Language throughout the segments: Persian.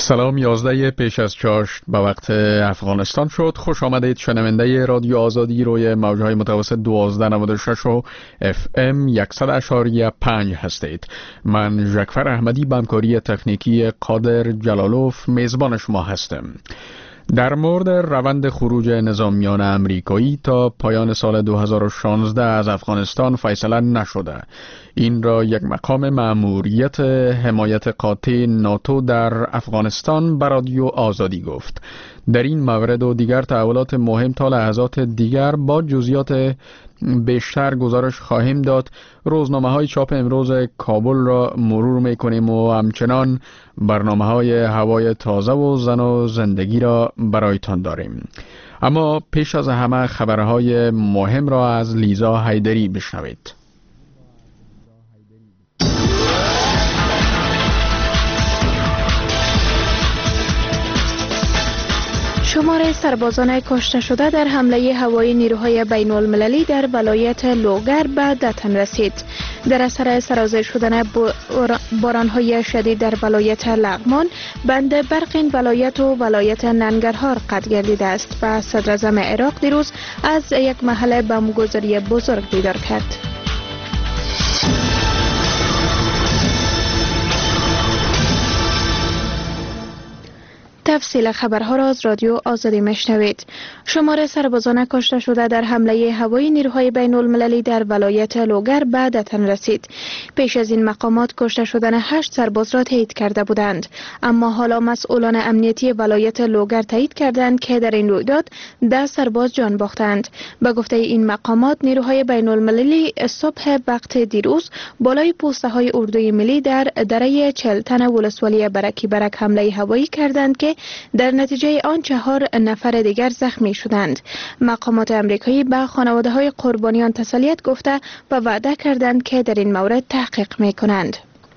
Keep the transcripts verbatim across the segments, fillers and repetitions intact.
سلام، یازده پیش از چاشت به وقت افغانستان شد. خوش آمدید شنونده رادیو آزادی روی موجهای متوسط دوازده نود و شش و اف ام صد اشاریه پنج هستید. من ژکفر احمدی با همکاری تکنیکی قادر جلالوف میزبان شما هستم. در مورد روند خروج نظامیان امریکایی تا پایان سال دو هزار و شانزده از افغانستان فیصله نشده. این را یک مقام مأموریت حمایت قاطع ناتو در افغانستان به رادیو آزادی گفت. در این مورد و دیگر تحولات مهم تا لحظات دیگر با جزئیات بیشتر گزارش خواهیم داد. روزنامه های چاپ امروز کابل را مرور میکنیم و همچنان برنامه های هوای تازه و زن و زندگی را برایتان داریم. اما پیش از همه خبرهای مهم را از لیزا حیدری بشنوید. شمار سربازان کشته شده در حمله هوایی نیروهای بین المللی در ولایت لوگر به ده تن رسید. در اثر سرازیر شدن بارانهای شدید در ولایت لغمان، بند برق این ولایت و ولایت ننگرهار قطع گردیده است و صدر اعظم عراق دیروز از یک محل بمبگذاری بزرگ بیدار کرد. تفصیل خبرها را از رادیو آزادی میشنوید. شمار سربازان کشته شده در حمله هوایی نیروهای بین المللی در ولایت لوگر به ده تن رسید. پیش از این مقامات کشته شدن هشت سرباز را تایید کرده بودند، اما حالا مسئولان امنیتی ولایت لوگر تایید کردند که در این رویداد ده سرباز جان باختند. به گفته این مقامات، نیروهای بین المللی صبح وقت دیروز بالای پوسته های اردوی ملی در دره چلتن ولسوالی برکی برک حمله هوایی کردند که در نتیجه آن چهار نفر دیگر زخمی شدند. مقامات امریکایی به خانواده های قربانیان تسلیت گفته و وعده کردند که در این مورد تحقیق می کنند.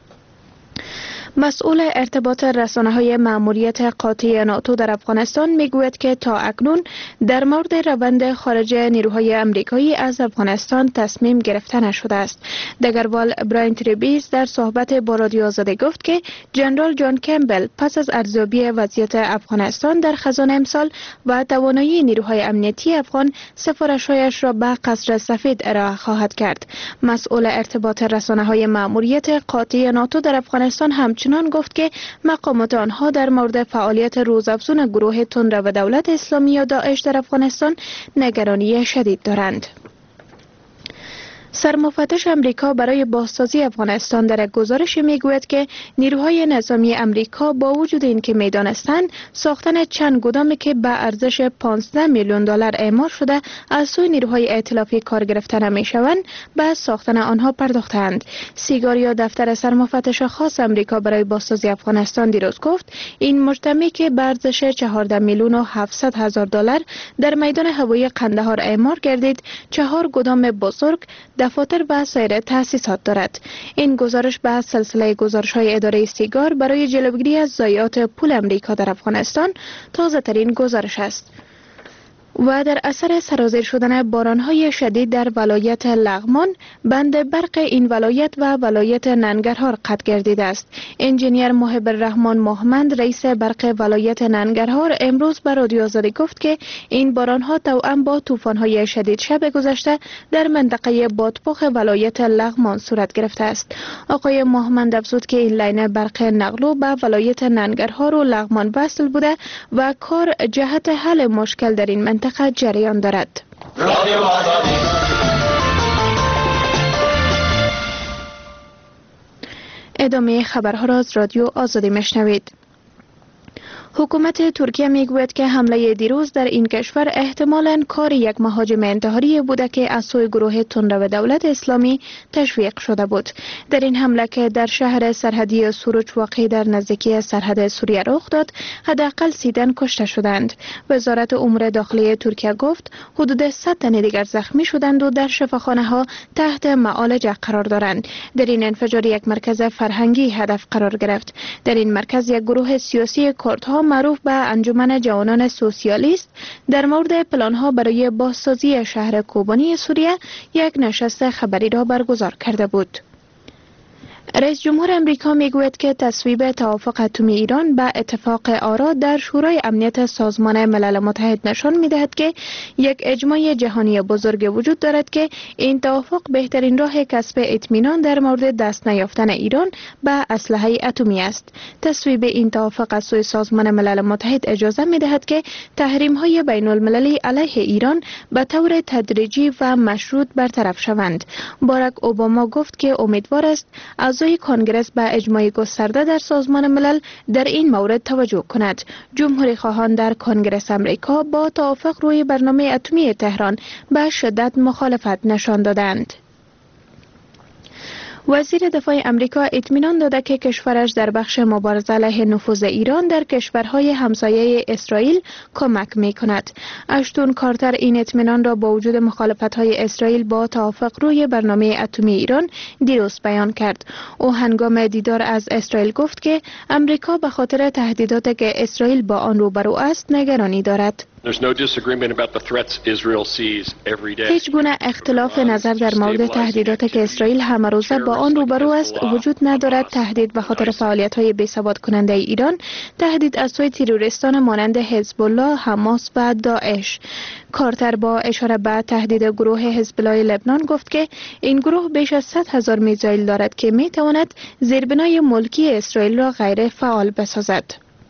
مسئول ارتباط رسانه‌های مأموریت قاطع ناتو در افغانستان میگوید که تا اکنون در مورد روند خارج نیروهای امریکایی از افغانستان تصمیم گرفته نشده است. دگروال براین تریبیز در صحبت با رادیو آزادی گفت که جنرال جان کمبل پس از ارزیابی وضعیت افغانستان در خزان امسال و توانایی نیروهای امنیتی افغان سفارش‌هایش را به قصر سفید ارائه خواهد کرد. مسئول ارتباط رسانه‌های مأموریت قاطع ناتو در افغانستان هم چنان گفت که مقامات آنها در مورد فعالیت روزافزون گروه تندرو و دولت اسلامی یا داعش در افغانستان نگرانی شدید دارند. سرمفتش امریکا برای بازسازی افغانستان در یک گزارش میگوید که نیروهای نظامی امریکا با وجود اینکه میدانستند ساختن چند گدامی که به ارزش پانزده میلیون دلار اعمار شده از سوی نیروهای ائتلافی کار گرفته نمیشوند، به ساختن آنها پرداختند. سیگاریا دفتر سرمفتش خاص امریکا برای بازسازی افغانستان دیروز گفت این مجتمعی که به ارزش چهارده میلیون و هفتصد هزار دلار در میدان هوایی قندهار اعمار گردید، چهار گدام بزرگ، دفاتر و سایر تأسیسات دارد. این گزارش به سلسله گزارش‌های اداره سیگار برای جلوگیری از ضایعات پول امریکا در افغانستان تازه ترین گزارش است. و در اثر سرازیر شدن بارانهای شدید در ولایت لغمان، بند برق این ولایت و ولایت ننگرهار قطع گردیده است. انجینیر محب الرحمن محمد رئیس برق ولایت ننگرهار امروز به رادیو آزادی گفت که این بارانها توأم با طوفان‌های شدید شب گذشته در منطقه بادپخ ولایت لغمان صورت گرفته است. آقای محمد افزود که این لاین برق نقلو به ولایت ننگرهار و لغمان وصل بوده و کار جهت حل مشکل در این منطقه جریان دارد. ادامه خبرها را از رادیو آزادی میشنوید. حکومت ترکیه میگوید که حمله دیروز در این کشور احتمالاً کار یک مهاجم انتحاری بوده که از سوی گروه تندرو دولت اسلامی تشویق شده بود. در این حمله که در شهر سرحدی سروج واقع در نزدیکی سرحد سوریه رخ داد، حداقل سی تن کشته شدند. وزارت امور داخلی ترکیه گفت حدود صد تن دیگر زخمی شدند و در شفاخانه ها تحت معالجه قرار دارند. در این انفجار یک مرکز فرهنگی هدف قرار گرفت. در این مرکز یک گروه سیاسی کردها معروف به انجمن جوانان سوسیالیست در مورد پلان‌ها برای بازسازی شهر کوبانی سوریه یک نشست خبری را برگزار کرده بود. رئیس جمهور امریکا میگوید که تصویب توافق اتمی ایران به اتفاق آرا در شورای امنیت سازمان ملل متحد نشان میدهد که یک اجماع جهانی بزرگ وجود دارد که این توافق بهترین راه کسب اطمینان در مورد دست نیافتن ایران به اسلحه اتمی است. تصویب این توافق از سوی سازمان ملل متحد اجازه میدهد که تحریم های بین المللی علیه ایران به طور تدریجی و مشروط برطرف شوند. باراک اوباما گفت که امیدوار است اعضای کنگره به اجماع گسترده در سازمان ملل در این مورد توجه کند. جمهوری خواهان در کنگره امریکا با توافق روی برنامه اتمی تهران به شدت مخالفت نشان دادند. وزیر دفاع امریکا اطمینان داده که کشورش در بخش مبارزه علیه نفوذ ایران در کشورهای همسایه اسرائیل کمک می کند. اشتون کارتر این اطمینان را با وجود مخالفت‌های اسرائیل با توافق روی برنامه اتمی ایران دیروز بیان کرد. او هنگام دیدار از اسرائیل گفت که امریکا به خاطر تهدیداتی که اسرائیل با آن روبرو است نگرانی دارد. هیچ گونه اختلاف نظر در مورد تهدیداتی که اسرائیل همه روزه با آن روبرو است وجود ندارد. تهدید به خاطر فعالیت‌های بی‌ثبات کننده ایران، تهدید از سوی تروریستان مانند حزب الله، حماس و داعش. کارتر با اشاره به تهدید گروه حزب الله لبنان گفت که این گروه بیش از صد هزار میزایل دارد که می‌تواند زیربنای ملکی اسرائیل را غیر فعال بسازد.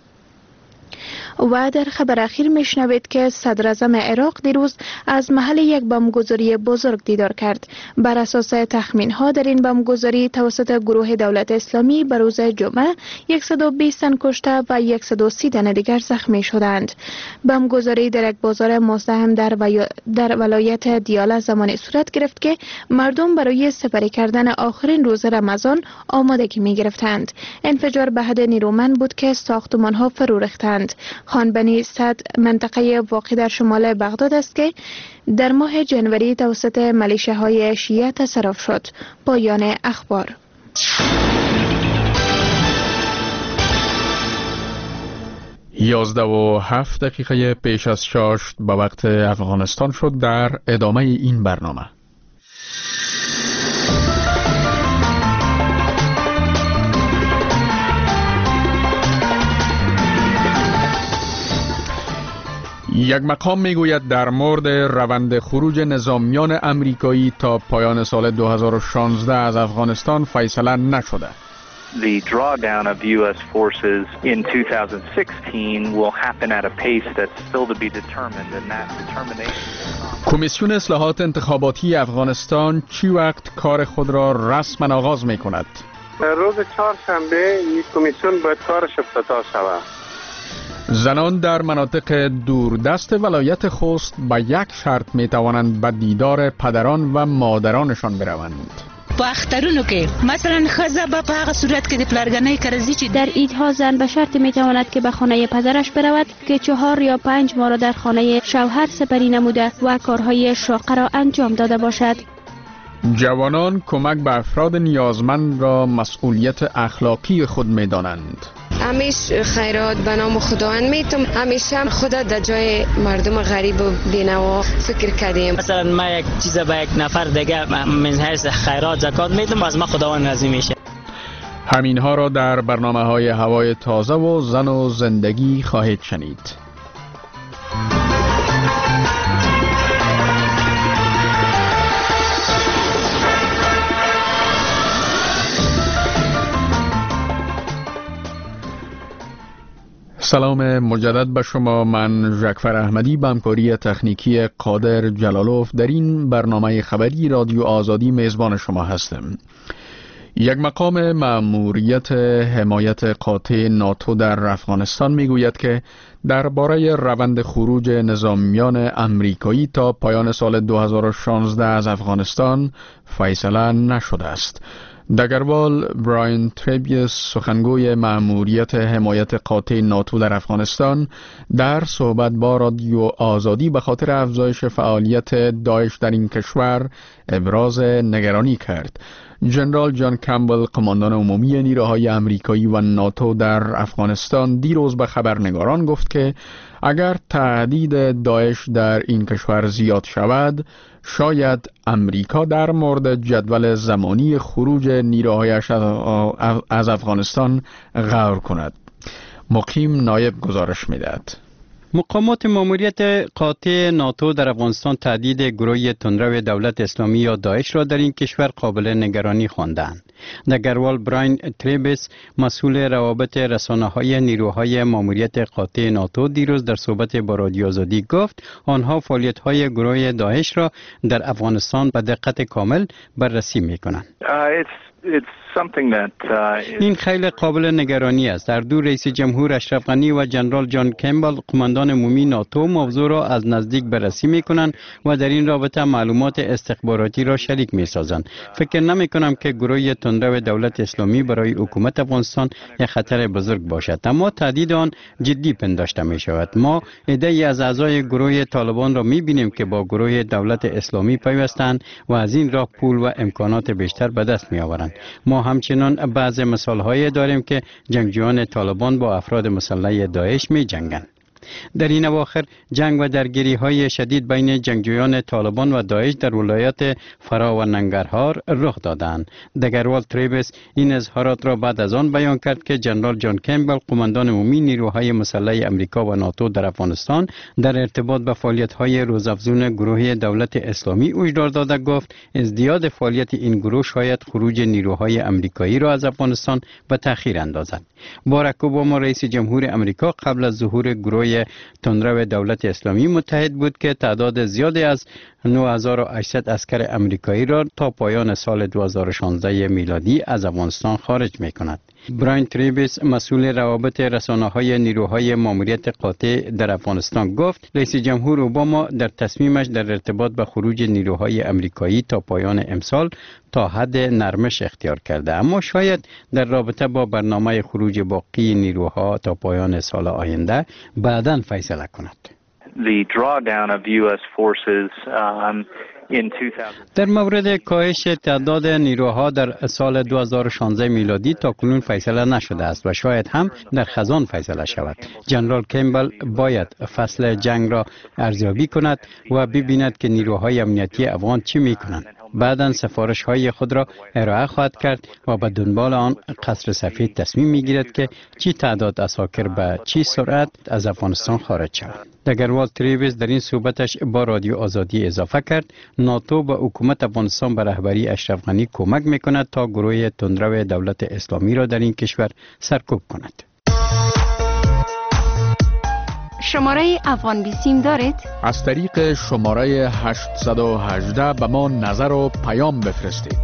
و در خبر اخیر میشنوید که صدر اعظم عراق دیروز از محل یک بمبگذاری بزرگ دیدار کرد. بر اساس تخمین ها در این بمبگذاری توسط گروه دولت اسلامی به روز جمعه صد و بیست تن کشته و صد و سی تن دیگر زخمی شدند. بمبگذاری در یک بازار مزدحم در, و... در ولایت دیاله زمانی صورت گرفت که مردم برای سپری کردن آخرین روز رمضان آمادگی می گرفتند. انفجار به حد نیرومند بود که ساختمان ها فرو ریختند. خان بنی صد منطقه واقع در شمال بغداد است که در ماه جنوری توسط ملیشه‌های شیعه تصرف شد. پایان اخبار. یازده و هفت دقیقه پیش از شاشت به وقت افغانستان شد. در ادامه این برنامه یک مقام میگوید در مورد روند خروج نظامیان امریکایی تا پایان سال دو هزار و شانزده از افغانستان فیصله نشده. The drawdown of U S forces in two thousand sixteen will happen at a pace that's still to be determined and that determination. کمیسیون اصلاحات انتخاباتی افغانستان چی وقت کار خود را رسما آغاز می کند؟ روز چهارشنبه این کمیسیون باید کارش افتتاح شود. زنان در مناطق دوردست ولایت خوست با یک شرط می توانند به دیدار پدران و مادرانشان بروند. په اخترونو کې مثلا خزه به په هغه صورت کې د پلرګنۍ کرزي چې در عیدها زن به شرط می تواند که به خانه پدرش برود که چهار یا پنج ماه را در خانه شوهر سپری نموده و کارهای شاقه را انجام داده باشد. جوانان کمک به افراد نیازمند را مسئولیت اخلاقی خود می دانند. همیشه خیرات به نام خداوند میتم، همیشه خدا در جای مردم غریب و بینوا فکر کردیم. مثلا ما یک چیز به یک نفر دیگه من حیث خیرات زکات میدم، از ما خداوند راضی میشه. همین ها را در برنامه های هوای تازه و زن و زندگی خواهید شنید. سلام مجدد به شما. من ژکفر احمدی به همکاری تکنیکی قادر جلالوف در این برنامه خبری رادیو آزادی میزبان شما هستم. یک مقام مأموریت حمایت قاطع ناتو در افغانستان میگوید که درباره روند خروج نظامیان امریکایی تا پایان سال دو هزار و شانزده از افغانستان فیصله نشده است. دگروال براین تریبیوس سخنگوی مأموریت حمایت قاطع ناتو در افغانستان در صحبت با رادیو آزادی به خاطر افزایش فعالیت داعش در این کشور ابراز نگرانی کرد. جنرال جان کمبل قماندان عمومی نیروهای امریکایی و ناتو در افغانستان دیروز به خبرنگاران گفت که اگر تهدید داعش در این کشور زیاد شود، شاید امریکا در مورد جدول زمانی خروج نیروهایش از افغانستان غور کند. مقیم نایب گزارش می‌دهد. مقامات ماموریت قاطع ناتو در افغانستان تهدید گروه تندرو دولت اسلامی یا داعش را در این کشور قابل نگرانی خواندند. دگروال براین تریبس مسئول روابط رسانه‌های نیروهای ماموریت قاطع ناتو دیروز در صحبت با رادیو آزادی گفت آنها فعالیت‌های گروه داعش را در افغانستان به دقت کامل بررسی می‌کنند. این خیلی قابل نگرانی است. در دو رئیس جمهور اشرف غنی و جنرال جان کمبل قماندان عمومی ناتو موضوع را از نزدیک بررسی می‌کنند و در این رابطه معلومات استخباراتی را شریک می‌سازند. فکر نمی‌کنم که گروه تندرو دولت اسلامی برای حکومت افغانستان یک خطر بزرگ باشد، اما تهدید آن جدی پنداشته می‌شود. ما عده‌ای از اعضای گروه طالبان را می‌بینیم که با گروه دولت اسلامی پیوستند و از این راه پول و امکانات بیشتر به دست می‌آورند. ما همچنان بعض مثال‌های داریم که جنگجویان طالبان با افراد مسلح داعش می‌جنگند. در این اواخر جنگ و درگیری‌های شدید بین جنگجویان طالبان و داعش در ولایات فرا و ننگرهار رخ دادند. دگروال تریبس این اظهارات را بعد از آن بیان کرد که جنرال جان کمبل قماندان عمومی نیروهای مسلح امریکا و ناتو در افغانستان در ارتباط به فعالیت‌های روزافزون گروه دولت اسلامی هشدار داده گفت ازدیاد فعالیت این گروه شاید خروج نیروهای امریکایی را از افغانستان به تأخیر اندازد. باراک اوباما رئیس جمهور امریکا قبل از ظهور گروه تندرو دولت اسلامی متحد بود که تعداد زیادی از نه هزار و هشتصد عسکر امریکایی را تا پایان سال دو هزار و شانزده میلادی از افغانستان خارج می‌کند. براین تریبس مسئول روابط رسانه‌های نیروهای ماموریت قاطع در افغانستان گفت رئیس جمهور اوباما در تصمیمش در ارتباط به خروج نیروهای امریکایی تا پایان امسال تا حد نرمش اختیار کرده، اما شاید در رابطه با برنامه خروج باقی نیروها تا پایان سال آینده بعداً فیصله کند. The drawdown of U S forces um, در مورد کاهش تعداد نیروها در سال دو هزار و شانزده میلادی تا کنون فیصله نشده است و شاید هم در خزان فیصله شود. جنرال کمبل باید فصل جنگ را ارزیابی کند و ببیند که نیروهای امنیتی افغان چی میکنند. بعداً سفارش های خود را ارائه خواهد کرد و به دنبال آن قصر سفید تصمیم میگیرد که چی تعداد عساکر به چی سرعت از افغانستان خارج شود. دگروال تریبس در این صحبتش با رادیو آزادی اضافه کرد ناتو به حکومت افغانستان به رهبری اشرف غنی کمک میکند تا گروه تندرو دولت اسلامی را در این کشور سرکوب کند. شماره افغان بیسیم دارید؟ از طریق شماره هشتصد و هجده به ما نظر و پیام بفرستید.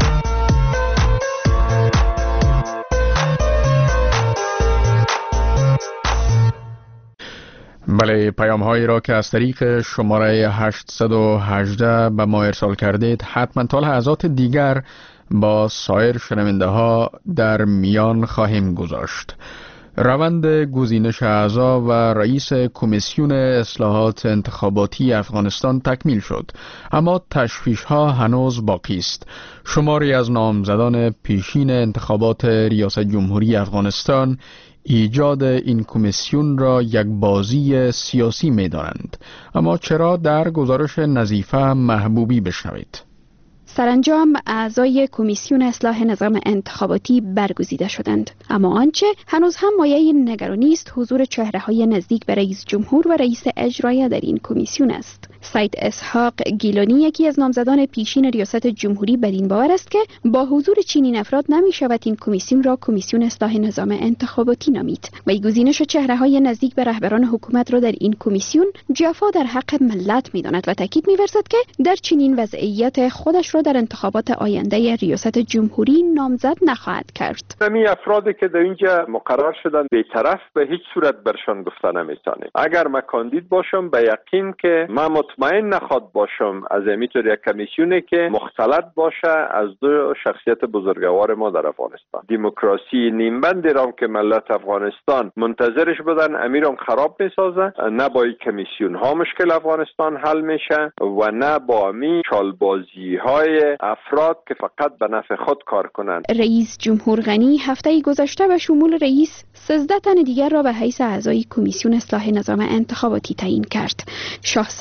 بله، پیام هایی را که از طریق شماره هشتصد و هجده به ما ارسال کردید حتما تا لحظات دیگر با سایر شنونده ها در میان خواهیم گذاشت. روند گزینش اعضا و رئیس کمیسیون اصلاحات انتخاباتی افغانستان تکمیل شد، اما تشویش ها هنوز باقی است. شماری از نامزدان پیشین انتخابات ریاست جمهوری افغانستان ایجاد این کمیسیون را یک بازی سیاسی می دانند. اما چرا؟ در گزارش نظیفه محبوبی بشنوید. سرانجام اعضای کمیسیون اصلاح نظام انتخاباتی برگزیده شدند، اما آنچه هنوز هم مایه نگرانی است حضور چهره‌های نزدیک به رئیس جمهور و رئیس اجرایی در این کمیسیون است. سید اسحاق گیلانی یکی از نامزدان پیشین ریاست جمهوری بر این باور است که با حضور چنین افراد نمی شود این کمیسیون را کمیسیون اصلاح نظام انتخاباتی نامید و گزینش چهره‌های نزدیک به رهبران حکومت را در این کمیسیون جفا در حق ملت می‌داند و تاکید می‌ورزد که در چنین وضعیت خودش را در انتخابات آینده ریاست جمهوری نامزد نخواهد کرد. همین افرادی که در اینجا مقرر شدن بی‌طرف به هیچ صورت برشان گفته نمی‌تونیم. اگر من کاندید باشم به یقین که من مطمئن نخواد باشم از اینطور یک کمیسیونی که مختلط باشه از دو شخصیت بزرگوار ما در افغانستان. دموکراسی نیمبندی را که ملت افغانستان منتظرش بودن امیرم خراب می‌سازه. نه با این کمیسیون ها مشکل افغانستان حل میشه و نه با می چالبازی‌های افراد که فقط به نفع خود کار کنند. رئیس جمهور غنی هفته گذشته به شمول رئیس سیزده تن دیگر را به حیث اعضای کمیسیون اصلاح نظام انتخاباتی تعیین کرد. شاه سلطان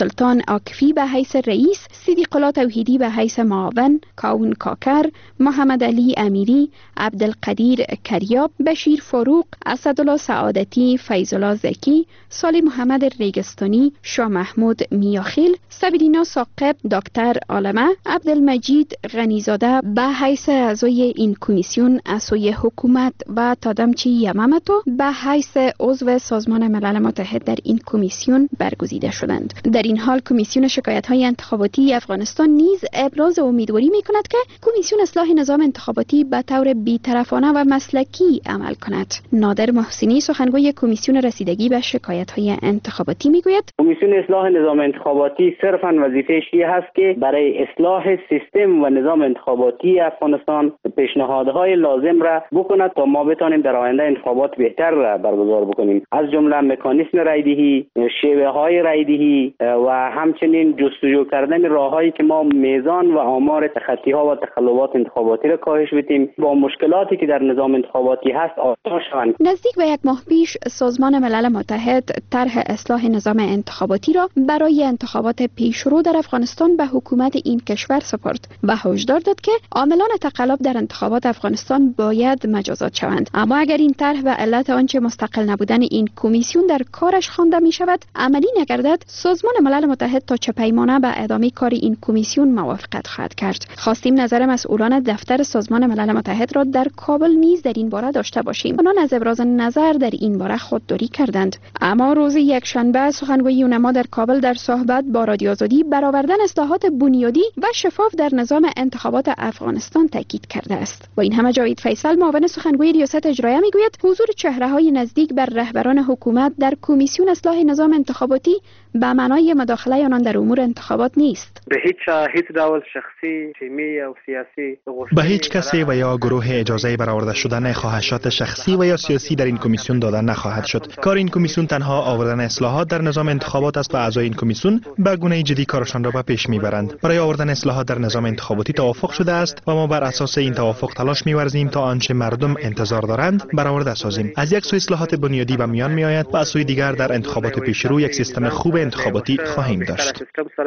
عاکفی به حیث رئیس، صدیق الله توحیدی به حیث معاون، کاون کاکر، محمد علی امیری، عبدالقدیر کریاب، بشیر فاروق، اسدالله سعادتی، فیض الله زکی، صالح محمد ریگستانی، شاه محمود میاخیل، سبیلینا ثاقب، دکتر عالمه، عبدالمجید غنیزاده به حیث اعضای این کمیسیون از سوی حکومت و تادمچی یمامتو به حیث عضو سازمان ملل متحد در این کمیسیون برگزیده شدند. در این حال کمیسیون شکایت‌های انتخاباتی افغانستان نیز ابراز امیدواری می‌کند که کمیسیون اصلاح نظام انتخاباتی به طور بی‌طرفانه و مسلکی عمل کند. نادر محسنی سخنگوی کمیسیون رسیدگی به شکایت‌های انتخاباتی می‌گوید کمیسیون اصلاح نظام انتخاباتی صرفاً وظیفه‌اش این است که برای اصلاح سیستم و نظام انتخاباتی افغانستان پیشنهادهای لازم را بکند تا ما بتوانیم در آینده انتخابات بهتر را برگزار بکنیم، از جمله مکانیسم رایدهی، شیوه‌های رایدهی و همچنین جستجو کردن راه‌هایی که ما میزان و آمار تخطی‌ها و تخلفات انتخاباتی را کاهش بدیم، با مشکلاتی که در نظام انتخاباتی هست آشنا شوند. نزدیک به یک ماه پیش سازمان ملل متحد طرح اصلاح نظام انتخاباتی را برای انتخابات پیشرو در افغانستان به حکومت این کشور سپرد و هشدار داد که عاملان تقلب در انتخابات افغانستان باید مجازات شوند. اما اگر این طرح به علت آنچه مستقل نبودن این کمیسیون در کارش خوانده می شود عملی نگردد، سازمان ملل متحد تا چه پیمانه به ادامه کار این کمیسیون موافقت خواهد کرد. خواستیم نظر مسئولان دفتر سازمان ملل متحد را در کابل نیز در این باره داشته باشیم. آنان از ابراز نظر در این باره خودداری کردند. اما روز یکشنبه سخنگوی یونما در کابل در صحبت با رادیو آزادی برآوردن اصلاحات بنیادی و شفاف در نظام انتخابات افغانستان تاکید کرده است. با این همه جاوید فیصل معاون سخنگوی ریاست اجراییه میگوید حضور چهره‌های نزدیک بر رهبران حکومت در کمیسیون اصلاح نظام انتخاباتی به معنای مداخله آنان در امور انتخابات نیست. به هیچ هیچ دول شخصی، تیمی یا سیاسی به هیچ کسی و یا گروه اجازه برآورده شدن خواهشات شخصی و یا سیاسی در این کمیسیون دادن نخواهد شد. کار این کمیسیون تنها آوردن اصلاحات در نظام انتخابات است و اعضای این کمیسیون به گونه جدی کارشان را به پیش میبرند. برای آوردن اصلاحات در نظام انتخاباتی توافق شده است و ما بر اساس این توافق تلاش می‌ورزیم تا آنچه مردم انتظار دارند برآورده سازیم. از یک سوی اصلاحات بنیادی به میان میآید و از سوی دیگر در انتخابات پیشرو یک سیستم خوب انتخاباتی خواهیم داشت.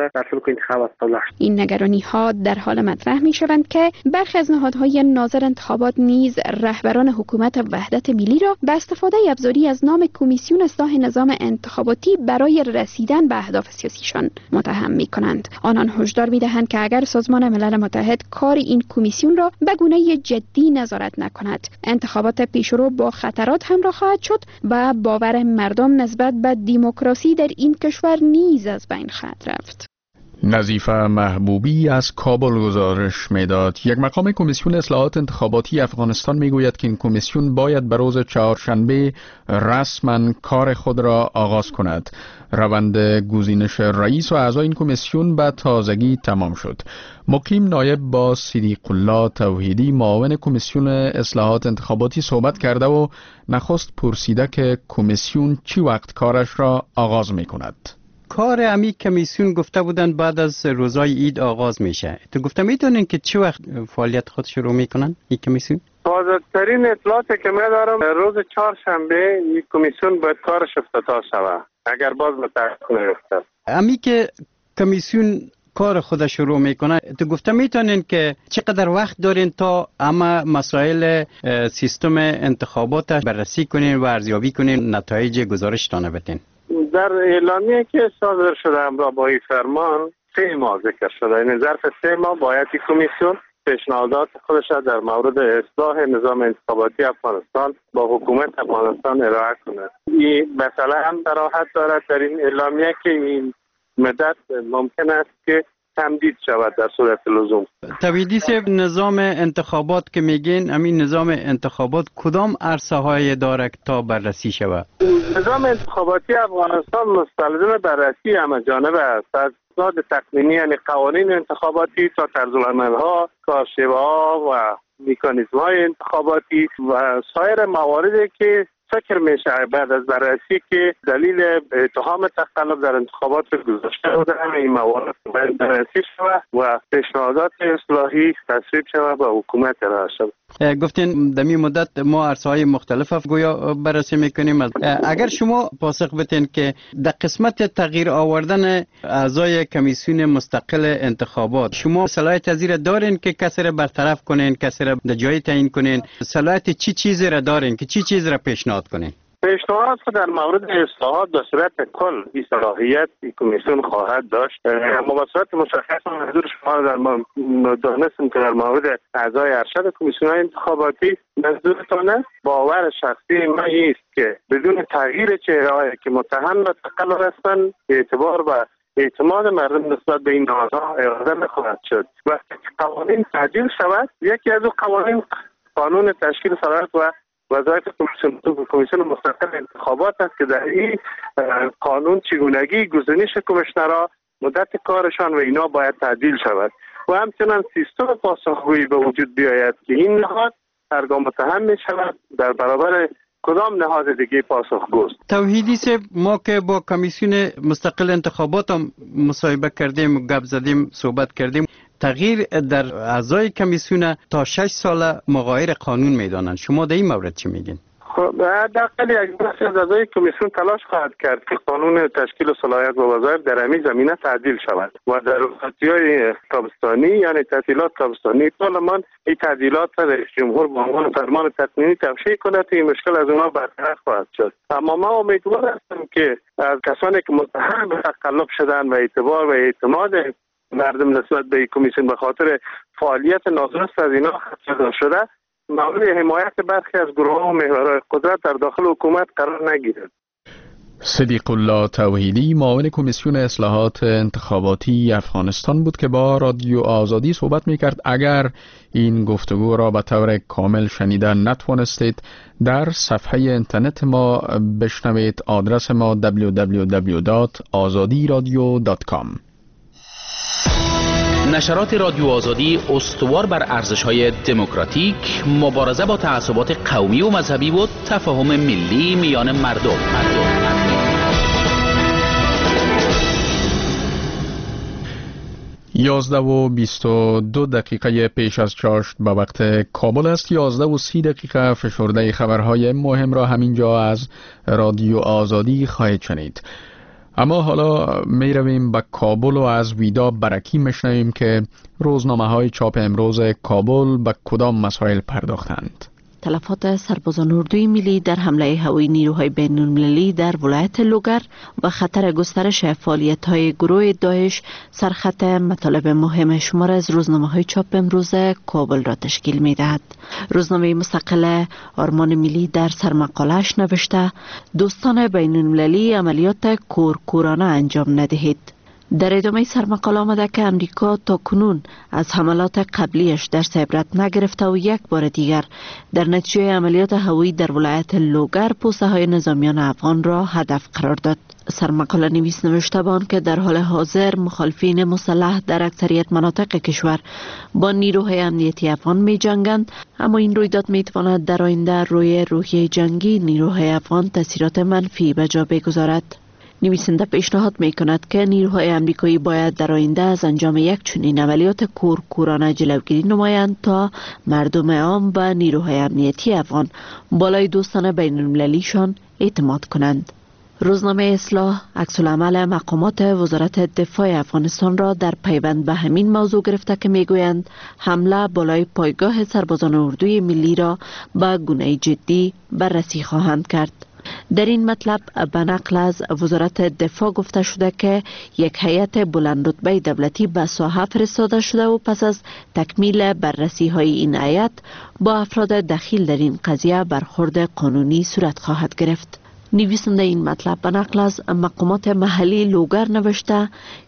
این نگرانی ها در حال مطرح می شوند که برخی از نهادهای ناظر انتخابات نیز رهبران حکومت وحدت ملی را به استفاده ابزاری از نام کمیسیون اصلاح نظام انتخاباتی برای رسیدن به اهداف سیاسیشان متهم می کنند. آنان هشدار می دهند که اگر سازمان ملل متحد کار این کمیسیون را به گونه جدی نظارت نکند، انتخابات پیشرو با خطرات همراه خواهد شد و باور مردم نسبت به دموکراسی در این کشور نیز از بین خواهد رفت. نظیفه محبوبی از کابل گزارش میداد. یک مقام کمیسیون اصلاحات انتخاباتی افغانستان میگوید که این کمیسیون باید به روز چهارشنبه رسما کار خود را آغاز کند. روند گزینش رئیس و اعضای این کمیسیون به تازگی تمام شد. مقیم نایب با صدیق الله توحیدی معاون کمیسیون اصلاحات انتخاباتی صحبت کرده و نخست پرسیده که کمیسیون چی وقت کارش را آغاز میکند. کار امی کمیسیون گفته بودن بعد از روزای عید آغاز میشه. تو گفته میتونین که چه وقت فعالیت خود شروع میکنن این کمیسیون؟ تازه ترین اطلاعاتی که می دارم روز چهارشنبه این کمیسیون باید کارش افتتاح شود اگر باز به تعقیب نیفته. امی که کمیسیون کار خود شروع میکنه، تو گفته میتونین که چقدر وقت دارین تا اما مسائل سیستم انتخابات بررسی کنین و ارزیابی کنین، نتایج گزارشتان بدین؟ در اعلامیه که صادر شده همراه با این فرمان سه ماه ذکر شده. این ظرف سه ماه باید این کمیسیون پیشنهادات خودش در مورد اصلاح نظام انتخاباتی افغانستان با حکومت افغانستان ارائه کنه. این مسئله هم صراحت دارد در این اعلامیه که این مدت ممکن است که تمدید شود در صورت لزوم. تویدی صاحب، نظام انتخابات که میگین، همین نظام انتخابات کدام عرصه های داره تا بررسی شود؟ نظام انتخاباتی افغانستان مستلزم بررسی همه جانبه است، از اسناد تقنینی یعنی قوانین انتخاباتی تا طرزالعمل‌ها، کارشیوه‌ها و مکانیزم‌های انتخاباتی و سایر مواردی که فکر میشه بعد از بررسی که دلیل اتهام تقلب در انتخابات گذاشته بوده این موارد باید بررسی شود و پیشنهادات اصلاحی تصویب شود و حکومت ارائه شود. گفتین در این مدت ما عرصه‌های مختلف گویا بررسی میکنیم. اگر شما پاسخ بدین که در قسمت تغییر آوردن اعضای کمیسیون مستقل انتخابات شما صلاحیت ازیر دارین که کسی را برطرف کنین، کسی را در جای تعیین کنین، صلاحیت چی چیزی را دارین که چی چیز را پیشنهاد کنین؟ پیشنهاد در مورد اصلاحات به صورت کل این صلاحیت این کمیسیون خواهد داشت، اما به صورت مشخص منظور شما در دانستم که در مورد اعضای ارشد کمیسیون انتخاباتی منظورتانه باور شخصی من است که بدون تغییر چهره‌ای که متهم به تقلب هستند اعتبار و اعتماد مردم نسبت به این نهادها اراده نخواهد شد. وقتی قوانین تعدیل شود یکی از اون قوانین قانون تشکیل صلاحیت و وظایف کمیسیون مستقل انتخابات است که در این قانون چگونگی گزینش کمیشنرها، مدت کارشان و اینا باید تعدیل شود و همچنان سیستم پاسخگویی به وجود بیاید که این نهاد هرگاه متهم می شود در برابر کدام نهاد دیگه پاسخگوست. توحیدی سے ما که با کمیسیون مستقل انتخابات هم مصاحبه کردیم، گپ زدیم، صحبت کردیم، تغییر در اعضای کمیسیون تا شش سال مغایر قانون میدانند. شما در این مورد چی میگین؟ خب حداقل یک بخش از اعضای کمیسیون تلاش خواهد کرد که قانون تشکیل صلاحیت و وظایف در همین زمینه تعدیل شود و در رخصتی‌های تابستانی یعنی تعطیلات تابستانی پارلمان این تعدیلات را رئیس جمهور با عنوان فرمان تقنینی توشیح کند. این مشکل از اونها برطرف خواهد شد. اما ما امیدوار هستیم که از کسانی که متهم به تقلب شدن و اعتبار و اعتماد مردم نسبت به کمیسیون به خاطر فعالیت نادرست از اینا خدشه‌دار شده مورد حمایت برخی از گروه و محورهای قدرت در داخل حکومت قرار نگیرد. صدیق الله توحیدی معاون کمیسیون اصلاحات انتخاباتی افغانستان بود که با رادیو آزادی صحبت میکرد. اگر این گفتگو را به طور کامل شنیدن نتوانستید در صفحه اینترنت ما بشنوید. آدرس ما دبلیو دبلیو دبلیو دات آزادی رادیو دات کام. نشرات رادیو آزادی استوار بر ارزش‌های دموکراتیک، مبارزه با تعصبات قومی و مذهبی و تفاهم ملی میان مردم. مردم. یازده و بیست و دو دقیقه پیش از چاشت به وقت کابل است. یازده و سی دقیقه فشرده خبرهای مهم را همینجا از رادیو آزادی خواهید شنید. اما حالا می رویم به کابل و از ویدا برکی میشنویم که روزنامه های چاپ امروز کابل به کدام مسائل پرداختند. تلفات سربازان اردوی ملی در حمله هوایی نیروهای بین‌المللی در ولایت لوگر و خطر گسترش فعالیت‌های گروه داعش سرخط مطالب مهم شمار از روزنامه‌های چاپ امروز کابل را تشکیل می‌دهد. روزنامه مستقل آرمان ملی در سرمقاله‌اش نوشته دوستان بین‌المللی عملیات کورکورانه انجام ندهید. در ادامه سرمقاله آمده که امریکا تا کنون از حملات قبلیش درس عبرت نگرفته و یک بار دیگر در نتیجه عملیات هوایی در ولایت لوگر پوسته های نظامیان افغان را هدف قرار داد. سرمقاله نویس نوشته بان که در حال حاضر مخالفین مسلح در اکثریت مناطق کشور با نیروهای امنیتی افغان می جنگند، اما این رویداد می تواند در آینده روی روحیه جنگی نیروهای افغان تاثیرات منفی به جا بگذارد. نویسنده پیشنهاد می کند که نیروهای امریکایی باید در آینده از انجام یک چنین عملیات کورکورانه جلوگیری نمایند تا مردم عام و نیروهای امنیتی افغان بالای دوستان بین المللیشان اعتماد کنند. روزنامه اصلاح عکس‌العمل مقامات وزارت دفاع افغانستان را در پیوند به همین موضوع گرفته که میگویند حمله بالای پایگاه سربازان اردوی ملی را به گونه جدی بررسی خواهند کرد. در این مطلب به نقل از وزارت دفاع گفته شده که یک هیئت بلند رتبه دولتی به ساحه فرستاده شده و پس از تکمیل بررسی های این هیئت با افراد دخیل در این قضیه برخورد قانونی صورت خواهد گرفت. نویسنده این مطلب به نقل از مقامات محلی لوگر نوشته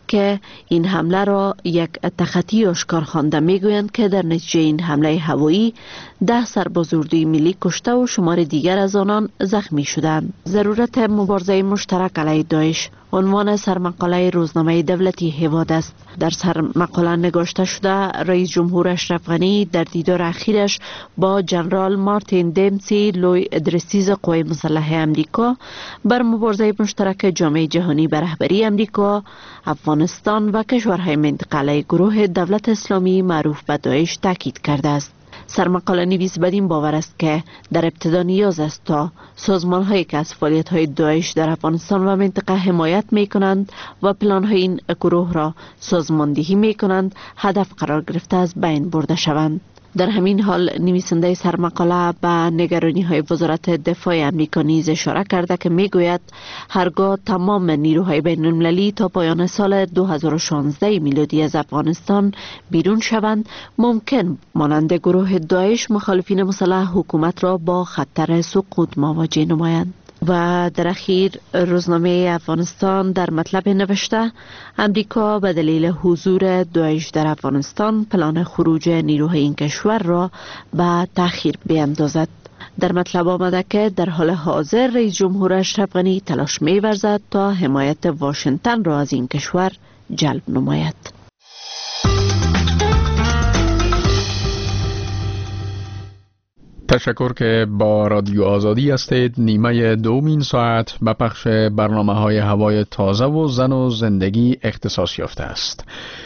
که این حمله را یک تخطی آشکار خوانده. میگویند که در نتیجه این حمله هوایی ده سرباز اردوی ملی کشته و شمار دیگر از آنان زخمی شدند. ضرورت مبارزه مشترک علیه داعش عنوان سرمقاله روزنامه دولتی هیواد است. در سرمقاله نگاشته شده رئیس جمهور اشرف غنی در دیدار اخیرش با جنرال مارتین دمسی لوی ادرسیز قوای مسلح امریکا بر مبارزه مشترک جامعه جهانی بر رهبری امریکا، افغانستان و کشورهای منطقه علیه گروه دولت اسلامی معروف به داعش تاکید کرده است. سرمقاله نویس بدین باور است که در ابتدا نیاز است تا سازمان هایی که از فعالیت های داعش در افغانستان و منطقه حمایت می کنند و پلان های این گروه را سازماندهی می کنند هدف قرار گرفته از بین برده شوند. در همین حال نویسنده سرمقاله به نگرانی های وزارت دفاع امریکا نیز اشاره کرده که میگوید هرگاه تمام نیروهای بین المللی تا پایان سال دو هزار و شانزده میلادی از افغانستان بیرون شوند، ممکن مانند گروه داعش مخالفین مسلح حکومت را با خطر سقوط مواجه نمایند. و در اخیر روزنامه افغانستان در مطلب نوشته امریکا به دلیل حضور داعش در افغانستان پلان خروج نیروهای این کشور را به تأخیر بیندازد. در مطلب آمده که در حال حاضر رئیس جمهور اشرف غنی تلاش می‌ورزد تا حمایت واشنگتن را از این کشور جلب نماید. تشکر که با رادیو آزادی هستید. نیمه دومین ساعت به پخش برنامه های هوای تازه و زن و زندگی اختصاص یافته است.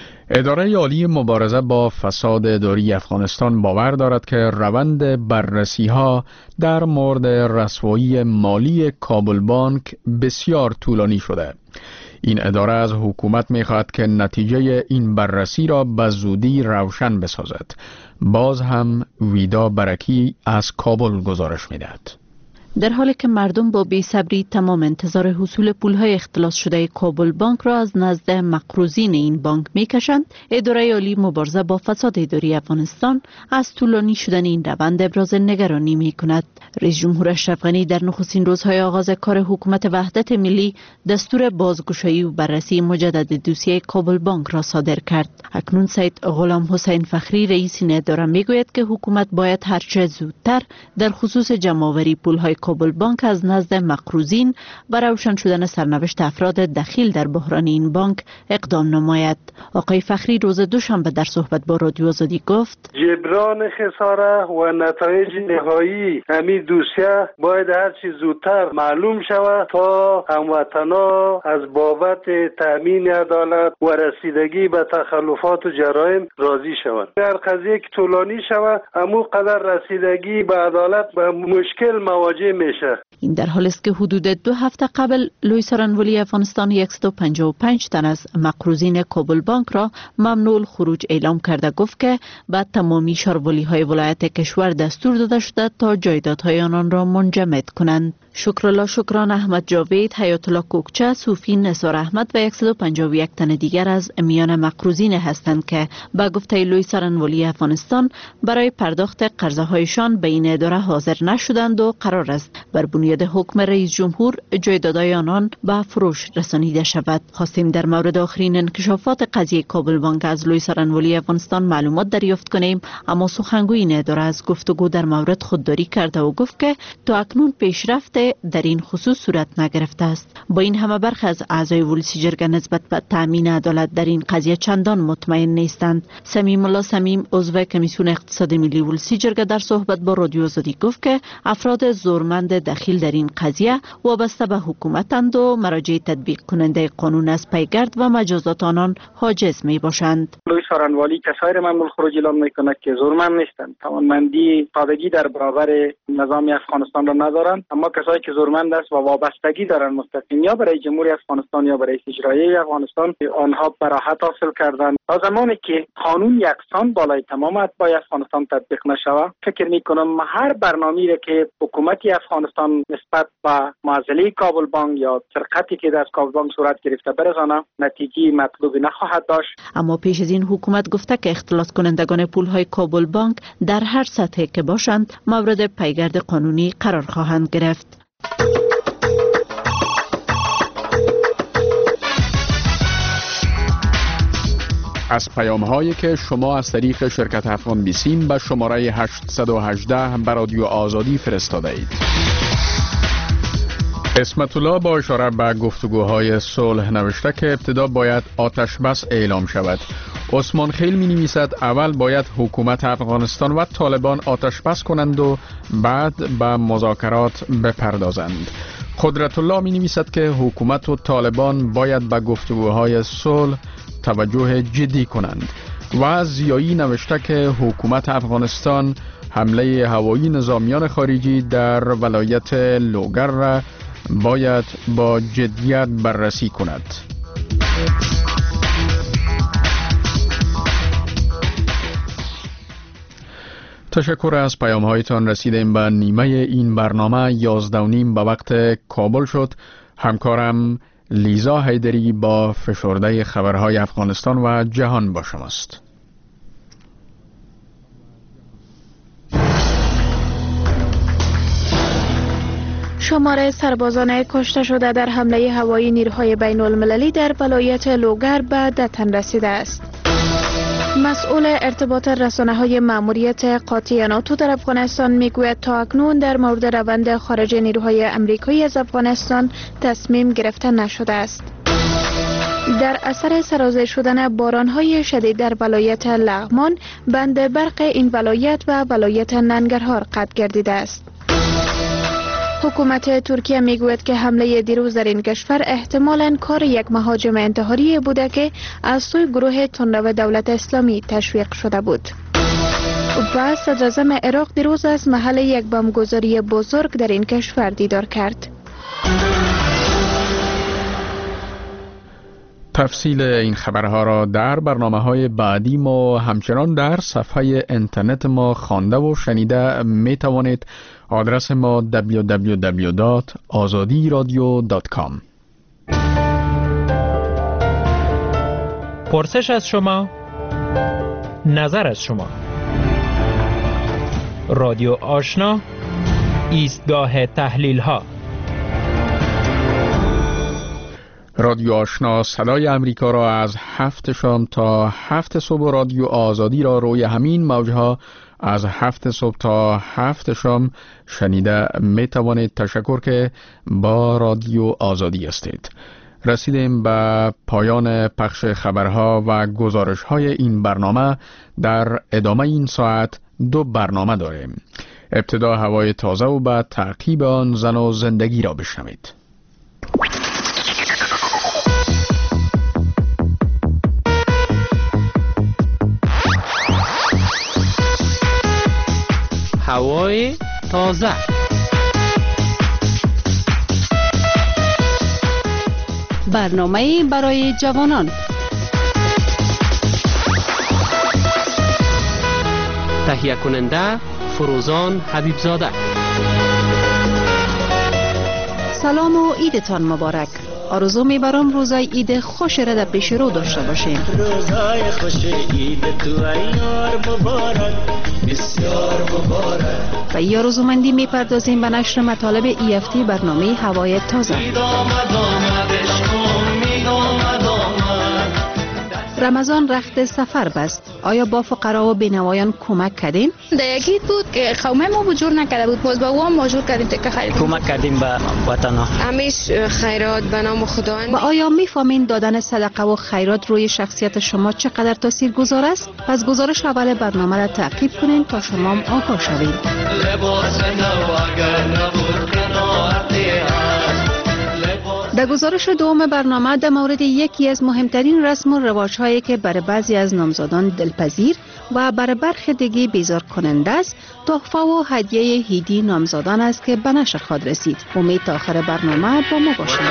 اداره عالی مبارزه با فساد اداری افغانستان باور دارد که روند بررسی ها در مورد رسوایی مالی کابل بانک بسیار طولانی شده. این اداره از حکومت می خواهد که نتیجه این بررسی را به زودی روشن بسازد. باز هم ویدا برکی از کابل گزارش می دهد. در حالی که مردم با بی‌صبری تمام انتظار حصول پولهای اختلاس شده کابل بانک را از نزد مقروضین این بانک می‌کشند، اداره عالی مبارزه با فساد اداری افغانستان از طولانی شدن این روند ابراز نگرانی می‌کند. رئیس جمهور اشرف غنی در نخستین روزهای آغاز کار حکومت وحدت ملی دستور بازگشایی و بررسی مجدد دوسیه کابل بانک را صادر کرد. اکنون سید غلام حسین فخری رئیس این اداره می‌گوید که حکومت باید هرچه زودتر در خصوص جمع‌آوری پولهای کابل بانک از نزد مقروضین و روشن شدن سرنوشت افراد دخیل در بحران این بانک اقدام نماید. آقای فخری روز دوشنبه در صحبت با رادیو آزادی گفت جبران خساره و نتایج نهایی همین دوسیه باید هرچی زودتر معلوم شود تا هموطنا از بابت تامین عدالت و رسیدگی به تخلفات و جرایم راضی شوند. در قضیه که طولانی شود امو قدر رسیدگی به عدالت به مشکل مواجه میشه. این در حالی است که حدود دو هفته قبل لوی سرانولی افغانستان صد و پنجاه و پنج تن از مقروضین کابل بانک را ممنوع الخروج اعلام کرده. گفت که بعد تمامی شاروالی های ولایت کشور دستور داده شده تا جایدادهای آنان را منجمد کنند. شکرالله شکران، احمد جاوید، حیات الله کوکچه، صوفی نثار احمد و صد و پنجاه و یک تن دیگر از میان مقروضین هستند که به گفته لوی سرانولی افغانستان برای پرداخت قرضه هایشان به این اداره حاضر نشدند و قرار است بر بنیاد حکم رئیس جمهور جایدادهای آنان به فروش رسانیده شود. خواستیم در مورد آخرین انکشافات قضیه کابل بانک از لوی سرانولی افغانستان معلومات دریافت کنیم، اما سخنگوی این اداره از گفتگو در مورد خودداری کرده و گفت که تا اکنون پیشرفت در این خصوص صورت نگرفته است. با این همه برخی از اعضای ولسی جرگه نسبت به تامین عدالت در این قضیه چندان مطمئن نیستند. سمیم الله سمیم عضو کمیسیون اقتصاد ملی ولسی جرگه در صحبت با رادیو آزادی گفت که افراد زورمند دخیل در این قضیه وابسته به حکومتند و مراجع تطبیق کننده قانون از پیگرد و مجازات آنان حاجز می باشند. لوی سارنوالی کسایی را ممنوع خروج اعلام میکنه که زورمند نیستند، توانمندی پادگی در برابر نظام افغانستان را ندارند، اما کسایی که زورمند است و وابستگی دارند مستقیم یا برای جمهوری افغانستان یا برای اجرایی افغانستان، آنها براحت حاصل کردند. تا زمانی که قانون یکسان بالای تمام اتباع افغانستان تطبیق نشود، فکر میکنم هر برنامه‌ای را که حکومت افغانستان نسبت به معضله کابل بانک یا سرقتی که در کابل بانک صورت گرفته برسانه، نتیجه مطلوبی نخواهد داشت. اما پیش از این حکومت گفته که اختلاس کنندگان پولهای کابل بانک در هر سطحی که باشند مورد پیگرد قانونی قرار خواهند گرفت. از پیام هایی که شما از طریق شرکت افغان بیسیم به شماره هشت یک هشت به رادیو آزادی فرستاده اید. اسمت الله با اشاره به گفتگوهای صلح نوشته که ابتدا باید آتش بس اعلام شود. عثمان خیل می نویسد اول باید حکومت افغانستان و طالبان آتش بس کنند و بعد به مذاکرات بپردازند. قدرت الله می نویسد که حکومت و طالبان باید به گفتگوهای صلح توجه جدی کنند. و زیایی نوشته که حکومت افغانستان حمله هوایی نظامیان خارجی در ولایت لوگر را باید با جدیت بررسی کند. تشکر از پیام هایتان. رسیدیم به نیمه این برنامه. یازده و نیم به وقت کابل شد. همکارم لیزا حیدری با فشرده خبرهای افغانستان و جهان با شماست. شمار سربازان کشته شده در حمله هوایی نیروهای بین المللی در ولایت لوگر به ده تن رسیده است. مسئول ارتباط رسانه‌های مأموریت قاطع ناتو در افغانستان میگوید تا اکنون در مورد روند خارج نیروهای آمریکایی از افغانستان تصمیم گرفته نشده است. در اثر سرازیر شدن باران‌های شدید در ولایت لغمان، بند برق این ولایت و ولایت ننگرهار قطع گردیده است. حکومت ترکیه میگوید که حمله دیروز در این کشور احتمالاً کار یک مهاجم انتحاری بوده که از سوی گروه تندرو دولت اسلامی تشویق شده بود. و صدر اعظم عراق دیروز از محل یک بمبگذاری بزرگ در این کشور دیدار کرد. تفصیل این خبرها را در برنامه‌های بعدی ما همچنان در صفحه اینترنت ما خوانده و شنیده می توانید. آدرس ما دبلیو دبلیو دبلیو دات آزادی رادیو دات کام. پرسش از شما، نظر از شما. رادیو آشنا، ایستگاه تحلیل ها. رادیو آشنا صدای امریکا را از هفت شام تا هفت صبح، رادیو آزادی را روی همین موجها از هفت صبح تا هفت شام شنیده می توانید. تشکر که با رادیو آزادی هستید. رسیدیم به پایان پخش خبرها و گزارش های این برنامه. در ادامه این ساعت دو برنامه داریم. ابتدا هوای تازه و بعد تعقیب آن زن و زندگی را بشنوید. هوای تازه. برنامه برای جوانان. تهیه کننده فروزان حبیبزاده. سلام و عیدتان مبارک. آرزو میبرم روزای عید خوش را در پیش رو داشته باشیم. روزای خوش عید تو ایار مبارک، بسیار مبارک. و یا روزمندی میپردازیم به نشر مطالب ای اف تی برنامه هوای تازه. رمضان رخت سفر بست. آیا با فقرا و بینوایان کمک کردین؟ در یکی بود که قومه ما بجور نکرده بود، باز با وام ماجور کردیم که خیلی کمک کردیم به وطن ها. همیش خیرات به نام خداوند. و آیا میفهمین دادن صدقه و خیرات روی شخصیت شما چقدر تاثیرگذار است؟ پس گزارش اول برنامه را تعقیب کنین تا شما هم آگاه شوید. در گزارش دوم برنامه در مورد یکی از مهمترین رسم و رواج‌هایی که برای بعضی از نامزادان دلپذیر و برای برخی دیگه بیزار کننده است، تحفه و هدیه عیدی نامزادان است که به نشر خواهد رسید. امید تا آخر برنامه با ما باشید.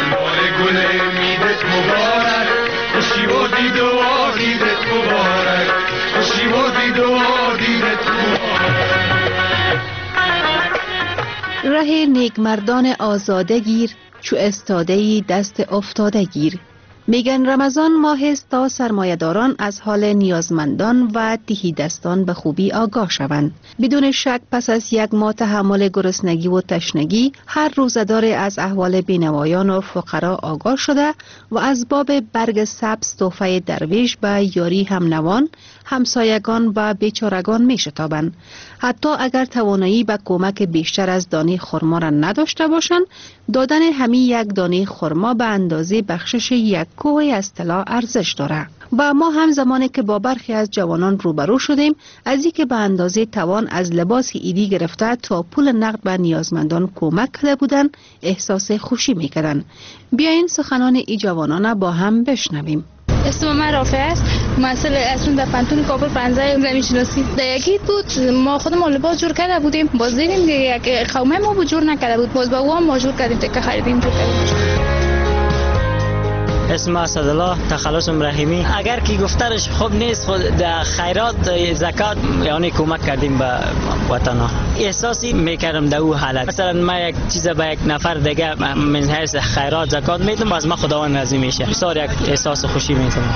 ره نیک مردان آزاده گیر، چو استاده ای دست افتاده گیر. میگن رمضان ماه است تا سرمایه‌داران از حال نیازمندان و تهیدستان به خوبی آگاه شوند. بدون شک پس از یک ماه تحمل گرسنگی و تشنگی، هر روزدار از احوال بینوایان و فقرا آگاه شده و از باب برگ سبز تحفه درویش به یاری همنوان، همسایگان و بیچارگان می شتابند. حتی اگر توانایی به کمک بیشتر از دانه خرما را نداشته باشند، دادن همین یک دانه خرما به اندازه بخشش یک کوه از طلا ارزش دارد. و ما هم زمانی که با برخی از جوانان روبرو شدیم، از اینکه به اندازه توان از لباس عیدی گرفته تا پول نقد به نیازمندان کمک کرده بودند، احساس خوشی میکردند. بیاین سخنان ای جوانان با هم بشنویم. اسم من رافع است. مسئله اصلا در پانتون کابل پنجاه زمین شناسی در یکی بود. ما خودمون لباس جور کرده بودیم، باز دیدیم یک قومه ما بود جور نکرده بود، باز با او ما جور کردیم که خریدیم جور کردیم. اسم اسدالله تخلصم رحیمی. اگر کی گفتارش خوب نیست، خود در خیرات زکات یعنی کمک کردیم به وطن ها. احساسی میکردم در او حالت. مثلا ما یک چیز به یک نفر دیگه من حیث خیرات زکات میدم، از ما خداوند راضی میشه. بسیار یک احساس خوشی میکنم.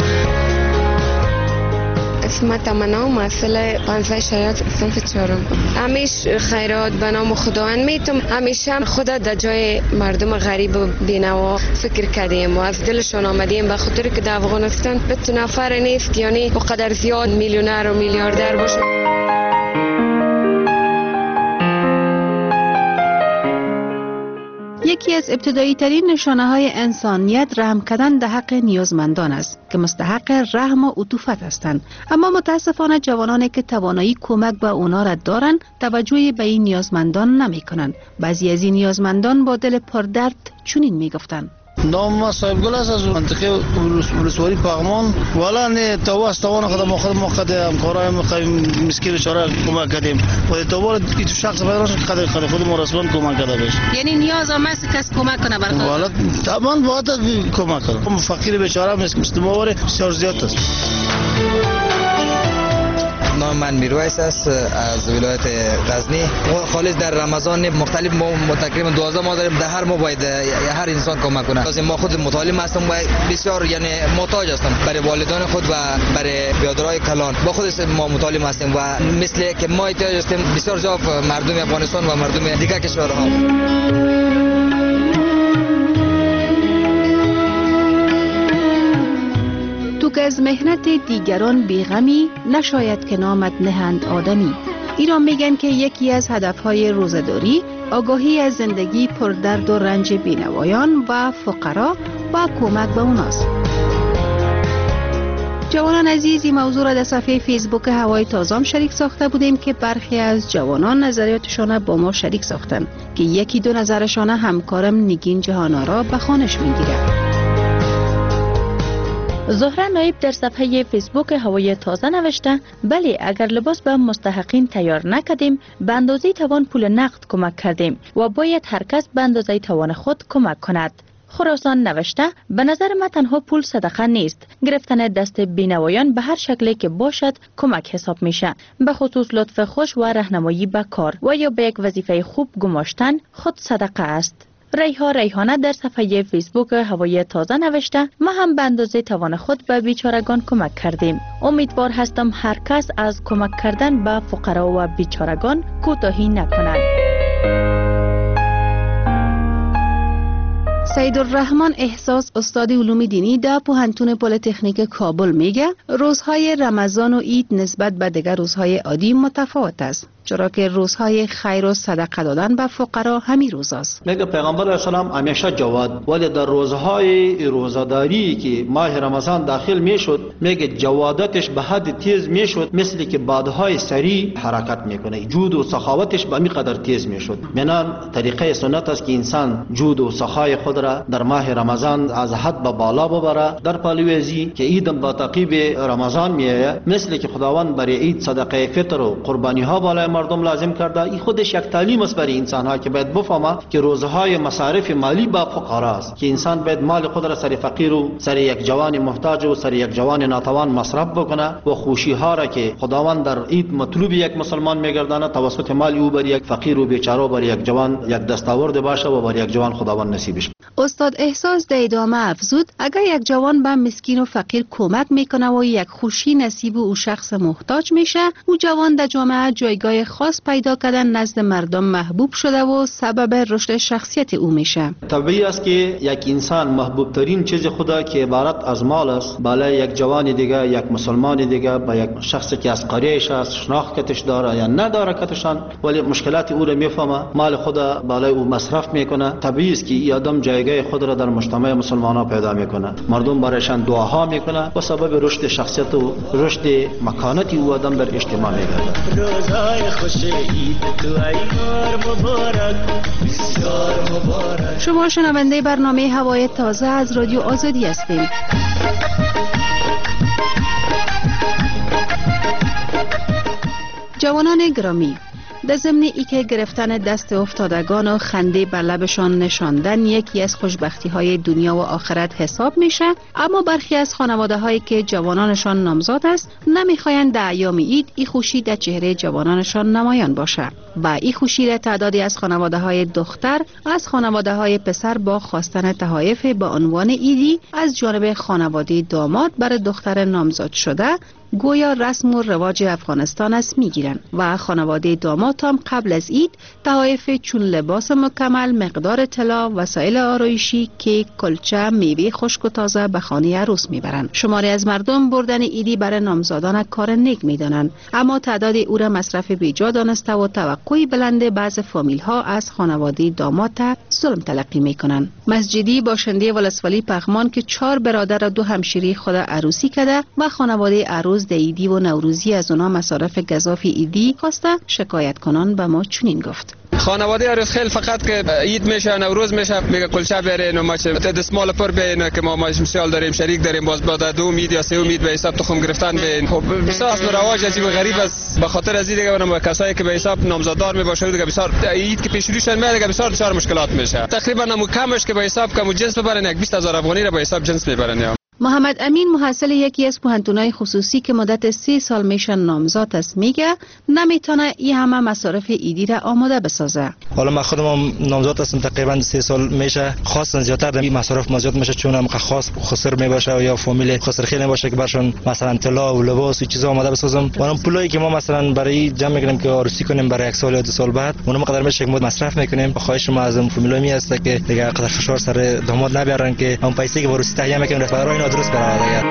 اسم تمنا مسئله پانزده شریعت صنف چهارم. همیش خیرات به نام خداوند میتم. همیشه خدا در جای مردم غریب و بینوا فکر کردیم و از دلشان آمدیم، به خاطر که در افغانستان به تو نفر نیست یعنی بقدر زیاد میلیونر و میلیاردر باشه. یکی از ابتدایی ترین نشانه های انسانیت رحم کردن در حق نیازمندان است که مستحق رحم و عطوفت هستند. اما متاسفانه جوانانی که توانایی کمک به اونا را دارند توجهی به این نیازمندان نمی کنند. بعضی از این نیازمندان با دل پردرد چنین می گفتند: نام ما صاحب گل است از منطقه ولسوالی پغمان. والا نه تو استوان خدمت خود ما خد همکارای مسکین بیچاره کمک کردیم و تو این شخص برای خد خد خود ما رسما کمک کرده باش. یعنی نیاز هم است کس کمک کنه برای خود. والا تمام باید کمک کنه. فقیر بیچاره مسکین مواره بسیار زیاد است. نام من میرویس است از ولایت غزنی. خالص در رمضان مختلف ما تقریبا دوازده ماه داریم. در هر ماه باید هر انسان کمک کنه. لازم ما خود متعلم هستم و بسیار یعنی محتاج هستم برای والدان خود و برای بیادرای کلان. با خود ما متعلم هستیم و مثل که ما احتیاج هستیم بسیار زیاد مردم افغانستان و مردم دیگر کشورها. تو که از مهنت دیگران بیغمی نشاید که نامت نهند آدمی. ایران میگن که یکی از هدفهای روزداری آگاهی از زندگی پردرد و رنج بینوایان و فقرا و کمک به اوناست. جوانان عزیز، این موضوع را در صفحه فیسبوک هوای تازام شریک ساخته بودیم که برخی از جوانان نظریاتشان با ما شریک ساختن که یکی دو نظرشان همکارم نگین جهانارا به خوانش میگیره. زهره نایب در صفحه فیسبوک هوای تازه نوشته: بله، اگر لباس به مستحقین تیار نکردیم، به اندازه توان پول نقد کمک کردیم و باید هر کس به اندازه توان خود کمک کند. خراسان نوشته: به نظر من تنها پول صدقه نیست، گرفتن دست بینوایان به هر شکلی که باشد کمک حساب میشه، به خصوص لطف خوش و راهنمایی به کار و یا به یک وظیفه خوب گماشتن خود صدقه است. ریحا ریحانه در صفحه فیسبوک هوای تازه نوشته: ما هم به اندازه توان خود به بیچارگان کمک کردیم. امیدوار هستم هر کس از کمک کردن به فقرا و بیچارگان کوتاهی نکند. سیدالرحمن احساس، استاد علوم دینی در پوهنتون پلی‌تکنیک کابل میگه روزهای رمضان و عید نسبت به دیگر روزهای عادی متفاوت است، چرا که روزهای خیر و صدقه دادن به فقرا همین روز است. میگه پیغمبر اسلام همیشه جواد، ولی در روزهای روزاداری که ماه رمضان داخل میشد میگه جوادتش به حد تیز میشد، مثل که بادهای سریع حرکت میکنه. جود و سخاوتش به همین قدر تیز میشد. منان طریقه سنت است که انسان جود و سخای خود را در ماه رمضان از حد به بالا ببره. در پالویزی که عید با تعقیب رمضان میه، مثل که خداوند برای عید صدقه فطر و قربانی ها بالای مردم لازم کرده. این خودش یک تعلیم است برای انسان ها که باید بفهمه که روزهای مصارف مالی با فقرا است، که انسان باید مال خود را سر فقیر و سر یک جوان محتاج و سر یک جوان ناتوان مصرف بکنه و خوشی ها را که خداوند در عید مطلوب یک مسلمان میگردانه توسط مال او بر یک فقیر و بیچاره و بر یک جوان یک دستاورد باشه و بر یک جوان خداوند نصیبش. استاد احساس در ادامه افزود اگر یک جوان به مسکین و فقیر کمک میکنه و یک خوشی نصیب او شخص محتاج میشه، او جوان در جامعه جایگاه خاص پیدا کردن نزد مردم محبوب شده و سبب رشد شخصیت او میشه. طبیعی است که یک انسان محبوب ترین چیز خدا که عبارت از مال است، بالای یک جوان دیگه، یک مسلمان دیگه، با یک شخصی که از قریش است شناختش داره یا نداره کتشان، ولی مشکلات او را میفهمه، مال خدا بالای او مصرف میکنه. طبیعی است که این آدم جایگاه خود را در مجتمع مسلمانان پیدا میکنه، مردم برایشان دعاها میکنه و سبب رشد شخصیت و رشد مکانت او آدم در اجتماع میگرده. روزهای خوش عید تو ایار مبارک، بسیار مبارک. شما شنونده برنامه هوای تازه از رادیو آزادی هستید. جوانان گرامی، در ضمن ای که گرفتن دست افتادگان و خنده بر لبشان نشاندن یکی از خوشبختی های دنیا و آخرت حساب میشه، اما برخی از خانواده هایی که جوانانشان نامزاد است نمیخواین در ایام عید ای خوشی در چهره جوانانشان نمایان باشه. با ای خوشی را تعدادی از خانواده های دختر از خانواده های پسر با خواستن تحایف با عنوان عیدی از جانب خانواده داماد برای دختر نامزاد شده گویا رسم و رواج افغانستان است میگیرند و خانواده داماد هم قبل از عید تحایف چون لباس مکمل، مقدار طلا، وسایل آرایشی، کیک، کلچه، میوه خشک و تازه به خانه عروس میبرند. شماری از مردم بردن عیدی برای نامزادان کار نیک میدانند، اما تعداد او را مصرف بیجا دانسته و توقعی بلند بعض فامیل ها از خانواده داماد ظلم تلقی میکنند. مسجدی باشنده ولسوالی پغمان که چهار برادر و دو همشیری خود عروسی کرده و خانواده عروس د عیدی و نوروزی از اونا مصارف گزافی عیدی خواسته، شکایت کنان به ما چنین گفت: خانواده عروس خیلی فقط که عید میشه نوروز میشه میگه کلچه برین و ما دستمال پر بین که ما مثال داریم شریک داریم باز بعد دو امید یا سه امید به حساب تخم گرفتن بین. خب بسیار از رواج عجیب و غریب است. به خاطر از دیگه اونم کسایی که به حساب نامزاددار میباشن دیگه بسیار عید که پیش روشن میاد دیگه بسیار دچار مشکلات میشه. تقریبا هم کمش که به حساب کم جنس ببرن یک بیست هزار افغانی را به حساب جنس میبرن. محمد امین محصل یکی از پوهنتون‌های خصوصی که مدت سی سال میشن نامزاد است میگه نمیتونه این همه مصارف عیدی را آماده بسازه. حالا من خودم نامزاد هستم تقریبا سه سال میشه، خاصا زیادتر این مصارف زیاد میشه چون هم خاص خسر میباشه و یا فامیل خسر خیلی باشه که برشون مثلا طلا و لباس و چیزا آماده بسازم. اونم پولایی که ما مثلا برای جمع میکنیم که عروسی کنیم برای یک سال یا دو سال بعد اونم قدر میشه که مصرف میکنیم. خواهش ما از فامیلای می است که دیگه قدر فشار سر داماد نبیارن که اون پیسه که عروسی تهیه میکنیم برای درست برای.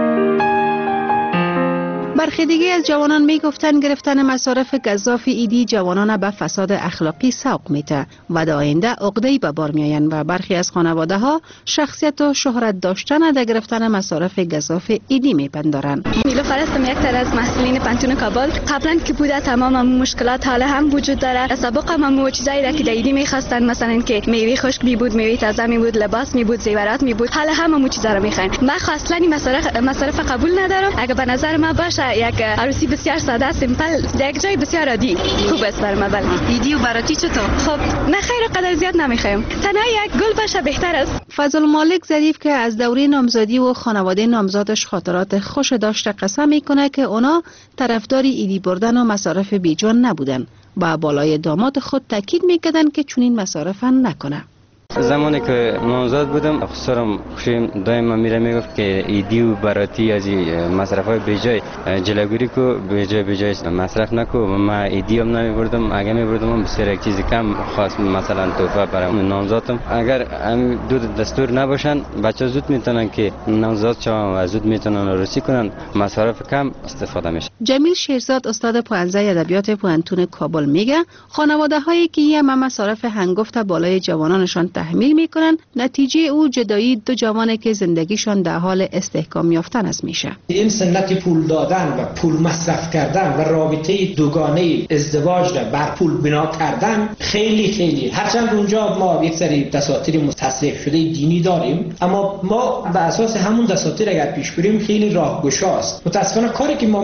برخی دیگه از جوانان می گفتن گرفتن مصارف گزاف عیدی جوانان به فساد اخلاقی سوق میده و در آینده عقده‌ای به بار میآیند و برخی از خانواده ها شخصیت و شهرت داشتن در گرفتن مصارف گزاف عیدی میپندارند. نیلوفر هستم، یک تر از محصولین پانتون کابل. قبلا که بوده تمام مشکلات حالا هم وجود داره. سابق هم چیزایی را که در عیدی میخواستن مثلا که میوه خشک می بود، میوه تازه می بود، لباس می بود، زیورات می بود، حالا هم همون چیزا رو میخواین. من اصلا مصارف مصارف قبول ندارم. اگه به نظر من باشه یک عروسی بسیار ساده سیمپل در یک جای بسیار عادی خوب است برای ما. بله عیدی و براتی چطور؟ خب نه خیر قدر زیاد نمیخوایم، تنها یک گل باشه بهتر است. فضل مالک ظریف که از دوره نامزادی و خانواده نامزادش خاطرات خوش داشته قسم میکنه که اونا طرفدار عیدی بردن و مصارف بیجان نبودن و بالای داماد خود تاکید میکردن که چنین مصارف نکنه. زمانی که نامزاد بودم خسرم خوشیم دائما میره میگفت که ایدی و براتی از مصرفای بیجای جلوگیری کو بیجای بیجای مصرف نکو. من ایدی هم نمیبردم، اگه میبردم بسیار یک چیزی کم خاص مثلا تحفه برام نامزادم. اگر هم دو دستور نباشن بچه زود میتونن که نامزاد شون و زود میتونن عروسی کنن، مصارف کم استفاده میشه. جمیل شیرزاد استاد پوهنځی ادبیات پوهنتون کابل میگه خانواده هایی که هم مصارف هنگفت بالای جوانانشان تحمیل میکنن، نتیجه او جدایی دو جوانه که زندگیشان در حال استحکام یافتن است میشه. این سنت پول دادن و پول مصرف کردن و رابطه دوگانه ازدواج را بر پول بنا کردن خیلی خیلی، هرچند اونجا ما یک سری دساتیر متصحح شده دینی داریم، اما ما به اساس همون دساتیر اگر پیش بریم خیلی راهگشاست. متاسفانه کاری که ما میکنیم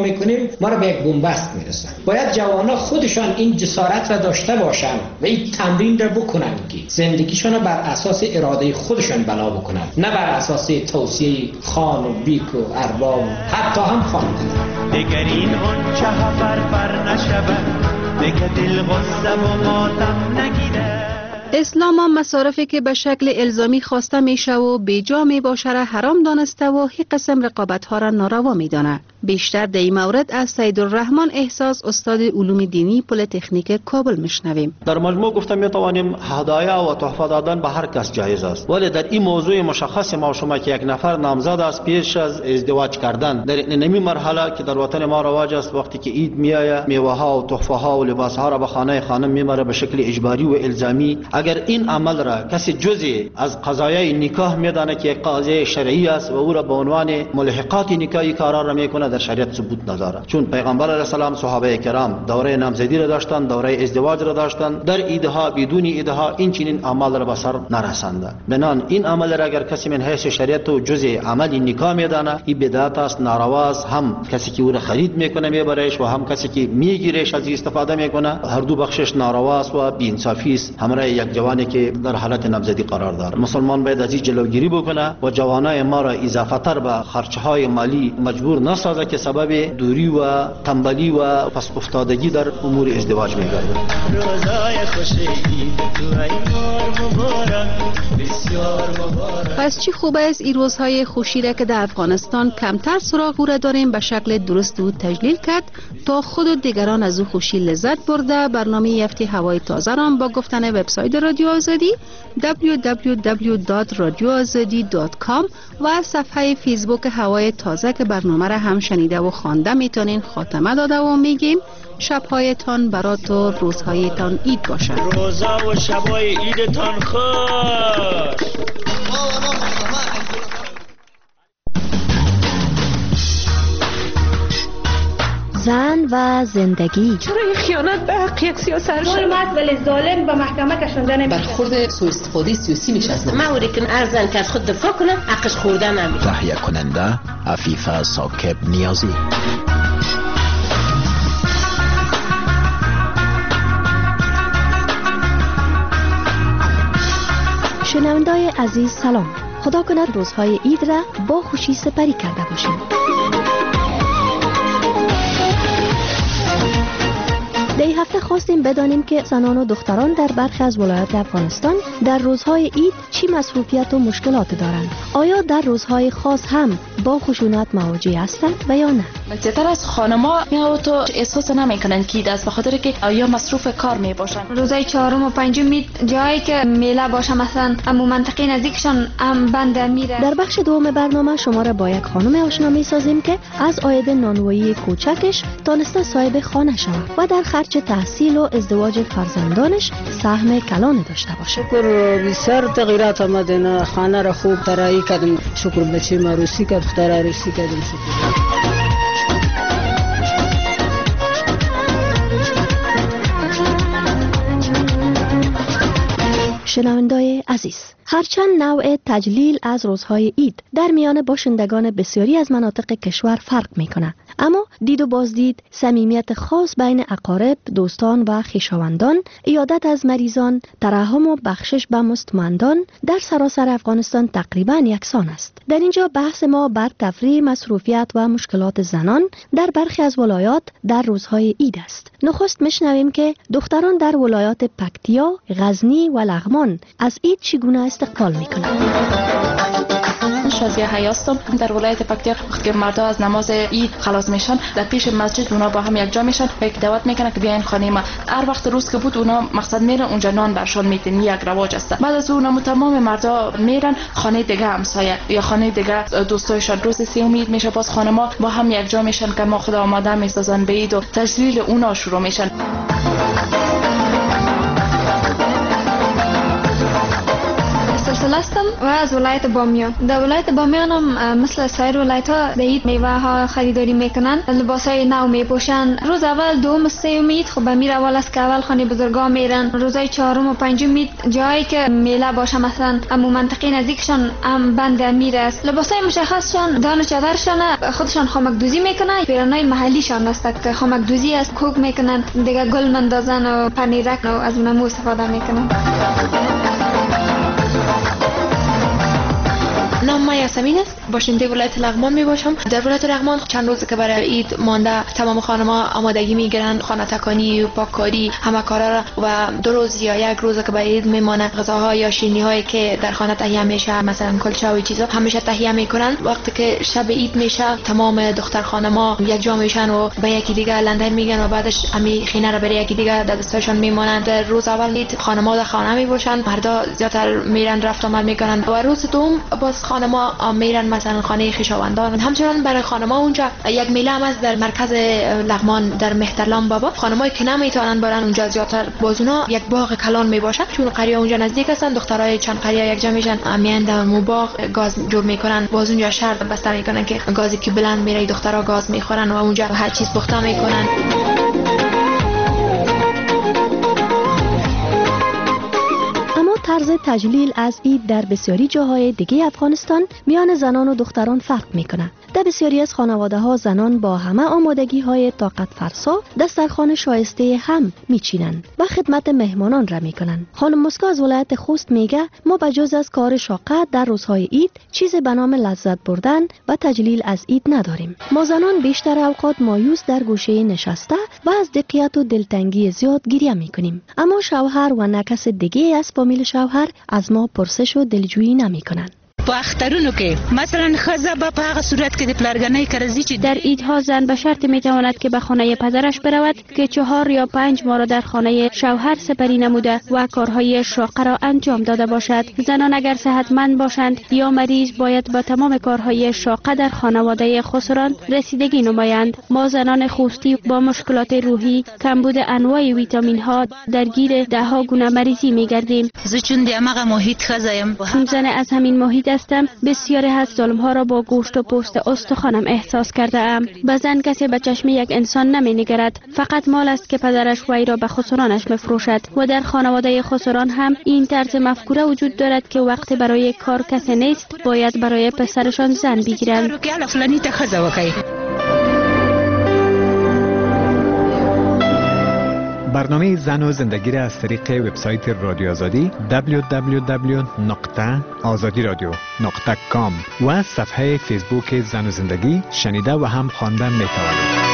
میکنیم ما را به یک بنبست میرسن. باید جوانان خودشان این جسارت را داشته باشند و این تمرین را بکنن که زندگیشان را بر اساس اراده خودشان بنا بکنن، نه بر اساس توصیه خان و بیک و ارباب و حتی هم خانواده. دیگر این غنچه ها فرفر نشود، دیگر دل غصه و ماتم نگیره. اسلام هم مصارفی که به شکل الزامی خواسته میشه و بیجا می باشه را حرام دانسته و هی قسم رقابت ها را ناروا میدانه. بیشتر در این مورد از سیدالرحمن احساس استاد علوم دینی پلی‌تکنیک کابل میشنویم. در مجموع گفتم می توانیم هدایا و تحفه دادن به هر کس جایز است، ولی در این موضوع مشخص ما شما که یک نفر نامزد است پیش از ازدواج کردن در این نمی مرحله که در وطن ما رواج است، وقتی که عید میآید میوه ها و تحفه ها و لباس ها را به خانه خانم میبره به شکل اجباری و الزامی. اگر این عمل را کسی جزئی از قضایای نکاح میدانه که یک قضیه شرعی است و او را به عنوان ملحقات نکاحی قرار را میکنه، در شریعت ثبوت نداره. چون پیغمبر علیه السلام صحابه کرام دوره نامزدی را داشتن، دوره ازدواج را داشتن، در ایدها بدون ایدها این چنین عمل را به سر نرسانده. بنان این عمل را اگر کسی من حیث شریعت و جزء عمل نکاح میدانه، این بدعت است، ناروا است. هم کسی که او را خرید میکنه میبرهش و هم کسی که میگیرهش از استفاده میکنه، هر دو بخشش ناروا است و بی‌انصافی است همراه یک جوانی که در حالت نامزدی قرار دارد. مسلمان باید از این جلوگیری بکنه و جوانای ما را اضافه تر به خرچهای مالی مجبور نسازه که سبب دوری و تنبلی و پس افتادگی در امور ازدواج میگردد. روزای خوش عید تو ای مار مبارک، بسیار مبارک. پس چی خوب است این روزهای خوشی را که در افغانستان کمتر سراغ او را داریم به شکل درست و تجلیل کرد تا خود و دیگران از او خوشی لذت برده. برنامه یفتی هوای تازه را با گفتن وبسایت رادیو آزادی دبلیو دبلیو دبلیو دات رادیو آزادی دات کام و صفحه فیسبوک هوای تازه که برنامه را هم شنیده و خوانده میتونین خاتمه داده و میگیم شبهایتان برات و روزهایتان عید باشه. روزا و شبهای عیدتان خوش. زن و زندگی. چرا این خیانت به حق یک سیاست ظلم است ولی ظالم به محکمه کشنده نمیشه. برخورد سوء استفاده سیاسی میشه از من اوری که ارزن که از خود دفاع کنه حقش خوردن نمیشه. تهیه کننده عفیفه ساکب نیازی. شنوندای عزیز سلام. خدا کند روزهای عید را با خوشی سپری کرده باشیم. در این هفته خواستیم بدانیم که زنان و دختران در برخی از ولایات افغانستان در روزهای عید چی مصروفیت و مشکلات دارند. آیا در روزهای خاص هم با خشونت مواجه هستند و یا نه؟ بسیار از خانم‌ها یا تو احساس نمی‌کنند که عید است به خاطر که یا مصروف کار می‌باشند. روزهای چهارم و پنجم جایی که میله باشه مثلا امو منطقه نزدیکشان هم بند میره. در بخش دوم برنامه شما را با یک خانم آشنا می‌سازیم که از عاید نانوایی کوچکش تانسته صاحب خانه شود و در خرج تحصیل و ازدواج فرزندانش سهم کلان داشته باشه. شکر بسیار تغییرات آمده. خانه را خوب طراحی کردیم. شکر بچه ما عروسی کرد، دختر عروسی کردیم. شکر. شنوندای عزیز، هرچند نوع تجلیل از روزهای عید در میان باشندگان بسیاری از مناطق کشور فرق میکنه، اما دید و بازدید، صمیمیت خاص بین اقارب، دوستان و خویشاوندان، عیادت از مریضان، ترحم و بخشش به مستمندان در سراسر افغانستان تقریبا یکسان است. در اینجا بحث ما بر تفریح، مصروفیت و مشکلات زنان در برخی از ولایات در روزهای عید است. نخست میشنویم که دختران در ولایات پکتیا، غزنی و لغمان از عید چگونه استقبال میکنند. شازیه حیاستم در ولایت پکتیا که مردا از نماز عید خلاص میشن در پیش مسجد اونا با هم یک جا میشن و یک دعوت میکنن که بیاین خانه ما. هر وقت روز که بود اونا مقصد میرن اونجا نان برشون میدن، یک رواج است. بعد از اون تمام مردا میرن خانه دیگه همسایه یا خانه دیگه دوستایشان. روز سوم عید میشه باز خانه ما با هم یک جا میشن که ما خدا آماده میسازن به عید و تجلیل اونا شروع میشن. فاضل هستم و از ولایت بامیان. در ولایت بامیان هم مثل سایر ولایت ها در عید میوه ها خریداری میکنن، لباس های نو میپوشن. روز اول، دوم، سوم عید خب امیر اول است که اول خانه بزرگا میرن. روزای چهارم و پنجم عید جایی که میله باشه مثلا امو منطقه نزدیکشان هم بند امیر است. لباس های مشخصشان دان و چادرشان خودشان خامک دوزی میکنن. پیرانای محلیشان است که خامک دوزی است، کوک میکنن، دیگه گل مندازن و پنیرک و از اونمو استفاده میکنن. نام ما یاسمین است، باشنده ولایت لغمان می باشم. در ولایت لغمان چند روز که برای عید مانده، تمام خانم‌ها آمادگی میگیرن، خانه تکانی و پاککاری همه کارا را، و دو روز یا یک روز که برای عید میمانه غذاها یا شیرینی‌هایی که در خانه تهیه میشه، مثلا کلچه و چیزا همیشه تهیه میکنن. وقتی که شب عید میشه تمام دختر خانم‌ها یک جا میشن و به یکی دیگه لندن میگن و بعدش امی خینه را برای یکی دیگه در دستشون میمونن. در روز اول عید خانم‌ها در خانه می باشن، مردا زیاتر میرن رفت آمد میکنن، و روز دوم باز خانم‌ها میرن مثلا خانه خویشاوندان. همچنان برای خانم‌ها اونجا یک میله هم است در مرکز لغمان در مهترلام بابا. خانم‌هایی که نمیتونن برن اونجا زیاتر بازونا یک باغ کلان میباشه، چون قریه اونجا نزدیک هستن، دخترای چند قریه یک جا میشن، میان در مو باغ گاز جور میکنن، باز اونجا شرط بسته میکنن که گازی که بلند میره دخترها گاز میخورن و اونجا هر چیز پخته میکنن. طرز تجلیل از عید در بسیاری جاهای دیگه افغانستان میان زنان و دختران فرق میکنه. در بسیاری از خانواده ها زنان با همه آمادگی های طاقت فرسا دسترخوان شایسته هم میچینن و خدمت مهمانان را میکنن. خانم مسکا از ولایت خوست میگه ما بجز از کار شاقه در روزهای عید چیزی به نام لذت بردن و تجلیل از عید نداریم. ما زنان بیشتر اوقات مایوس در گوشه نشسته و از دقیقت و دلتنگی زیاد گریه میکنیم، اما شوهر و نکس دیگه از فامیل شوهر از ما پرسش و دلجویی نمیکنن. په اخترونو کې مثلا خزه به په هغه صورت کې د پلرګنۍ کرزي چې در عیدها زن به شرط میتواند که به خانه پدرش برود که چهار یا پنج ماه را در خانه شوهر سپری نموده و کارهای شاقه را انجام داده باشد. زنان اگر صحتمند باشند یا مریض باید با تمام کارهای شاقه در خانواده خسران رسیدگی نمایند. ما زنان خوستی با مشکلات روحی، کمبود انواع ویتامین ها درگیر ده ها گونه مریضی میگردیم. زه چون د هغه محیط خزه یم، چون زن از همین محیط هستم، بسیاری از ظلم ها را با گوشت و پوست استخوانم احساس کرده ام. بزن کسی به چشم یک انسان نمی نگرد، فقط مال است که پدرش وی را به خسرانش مفروشد. و در خانواده خسران هم این طرز مفکوره وجود دارد که وقتی برای کار کسی نیست باید برای پسرشان زن بگیرند. برنامه زن و زندگی را از طریق وبسایت رادیو آزادی دبلیو دبلیو دبلیو نقطه آزادی رادیو نقطه کام و صفحه فیسبوک زن و زندگی شنیده و هم خواندن می توانید.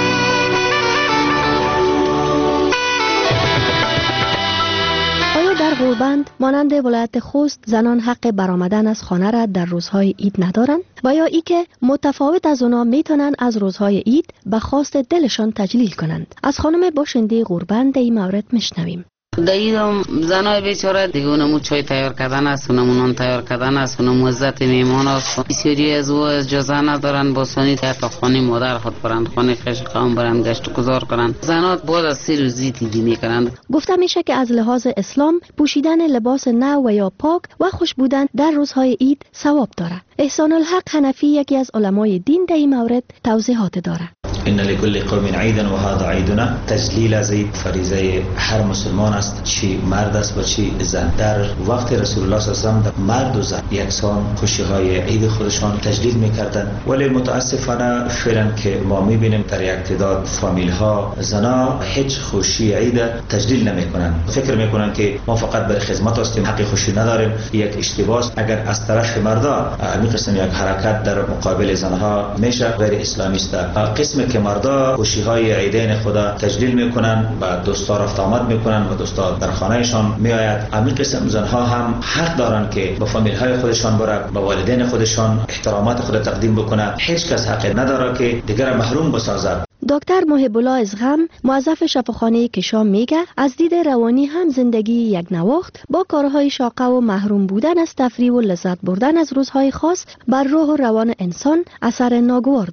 در غوربند مانند ولایت خوست زنان حق برآمدن از خانه را در روزهای عید ندارند و یا ای که متفاوت از اونا میتونن از روزهای عید به خواست دلشان تجلیل کنند. از خانم باشنده غوربند این مورد میشنویم. در ایدم زنای بیچاره دیگه اونمو چای تیار کردن است، اونمو نان تیار کردن است، اونمو عزت میمان است. بسیاری از او اجازه ندارن با سانی تا خانه مادر خود برند، خانه خیش قوم برند گشت گذار کنند. زنات بعد از سی روزی تیگی میکنند. گفته میشه که از لحاظ اسلام پوشیدن لباس نو و یا پاک و خوش بودن در روزهای عید ثواب داره. احسان الحق حنفی یکی از علمای دین در این مورد توضیحات داره. ان لكل قوم عيدا وهذا عيدنا. تجلیل از عید فریضه هر مسلمان است، چی مرد است و چی زن. در وقت رسول الله صلی الله علیه و مرد و زن یکسان خوشی های عید خودشان تجلیل میکردند، ولی متاسفانه فعلا که ما میبینیم در یک تعداد فامیل ها زنا هیچ خوشی عید تجلیل نمیکنند. فکر میکنند که ما فقط برای خدمت هستیم، حق خوشی نداریم. یک اشتباه است. اگر از طرف مردا همین قسم یک حرکت در مقابل زنها میشه غیر اسلامی است. قسم که مردا خوشی های عیدین خدا تجلیل میکنن و دوستا رفت آمد میکنن و دوستا در خانهشان میآید. همین قسم زنها هم حق دارن که با فامیل های خودشان بره، با والدین خودشان احترامات خود تقدیم بکنه. هیچ کس حق نداره که دیگر محروم بسازد. دکتر محب الله ازغم موظف شفاخانه کشام میگه از دید روانی هم زندگی یک نواخت با کارهای شاقه و محروم بودن از تفریح و لذت بردن از روزهای خاص بر روح و روان انسان اثر ناگوار داره.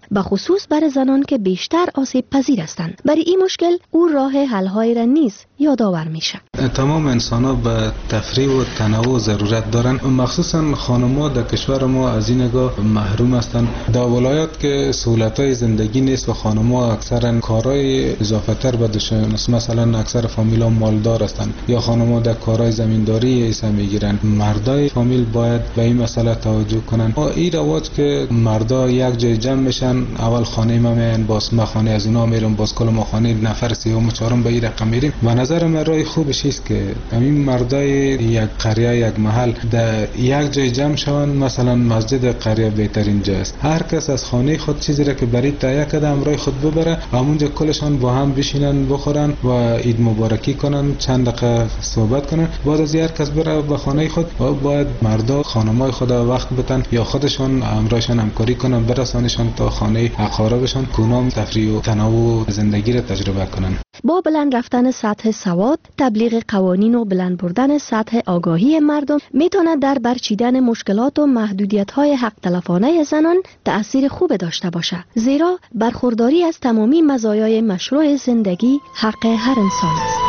به خصوص برای زنان که بیشتر آسیب پذیر هستند. برای این مشکل او راه حل‌های را نیز یادآور میشه. تمام انسان‌ها به تفریح و تنوع ضرورت دارن، مخصوصا خانم‌ها در کشور ما از این نگاه محروم هستند. در ولایات که سهولت‌های زندگی نیست و خانم‌ها اکثرا کارهای اضافه‌تر به دوششون، مثلا اکثر فامیل‌ها مالدار هستند یا خانم‌ها در کارهای زمینداری حصه میگیرن. مردای فامیل باید به این مسئله توجه کنن. این رواج که مردا یک جای جمع میشن، اول خانه ما میان، باز ما خانه از اونا میرم، باز کل ما خانه نفر سوم و چهارم به این رقم میریم. و نظر من رای خوبش است که همین مردای یک قریه یک محل در یک جای جمع شوند. مثلا مسجد قریه بهترین جا است. هر کس از خانه خود چیزی را که برای تهیه کرده امرای خود ببره، همونجا کلشان با هم بشینن بخورن و عید مبارکی کنن، چند دقیقه صحبت کنن. بعد از هر کس بره به خانه خود و باید مردا خانمای خود وقت بتن یا خودشان امرایشان همکاری کنن، برسانشان تا خانه اقاربشان، کنام تفریح و تنوع زندگی را تجربه کنن. با بلند رفتن سطح سواد، تبلیغ قوانین و بلند بردن سطح آگاهی مردم میتونه در برچیدن مشکلات و محدودیت‌های حق تلفانه زنان تأثیر خوب داشته باشه، زیرا برخورداری از تمامی مزایای مشروع زندگی حق هر انسان است.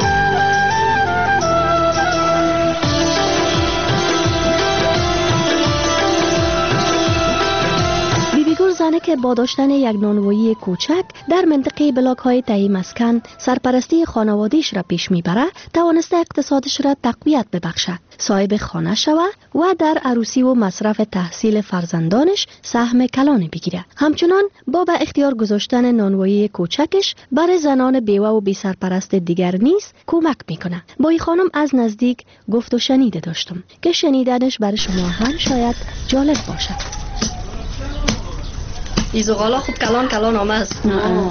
زنه که با داشتن یک نانوایی کوچک در منطقه بلاک های تهی مسکن سرپرستی خانوادیش را پیش میبره، توانسته اقتصادش را تقویت ببخشد، صاحب خانه شوه و در عروسی و مصرف تحصیل فرزندانش سهم کلانی بگیره. همچنان با به اختیار گذاشتن نانوایی کوچکش برای زنان بیوه و بی سرپرست دیگر نیز کمک میکنه. با این خانم از نزدیک گفت و شنیده داشتم که شنیدنش برای شما هم شاید جالب باشد. ایزوغالا خوب کلان کلان آمه است.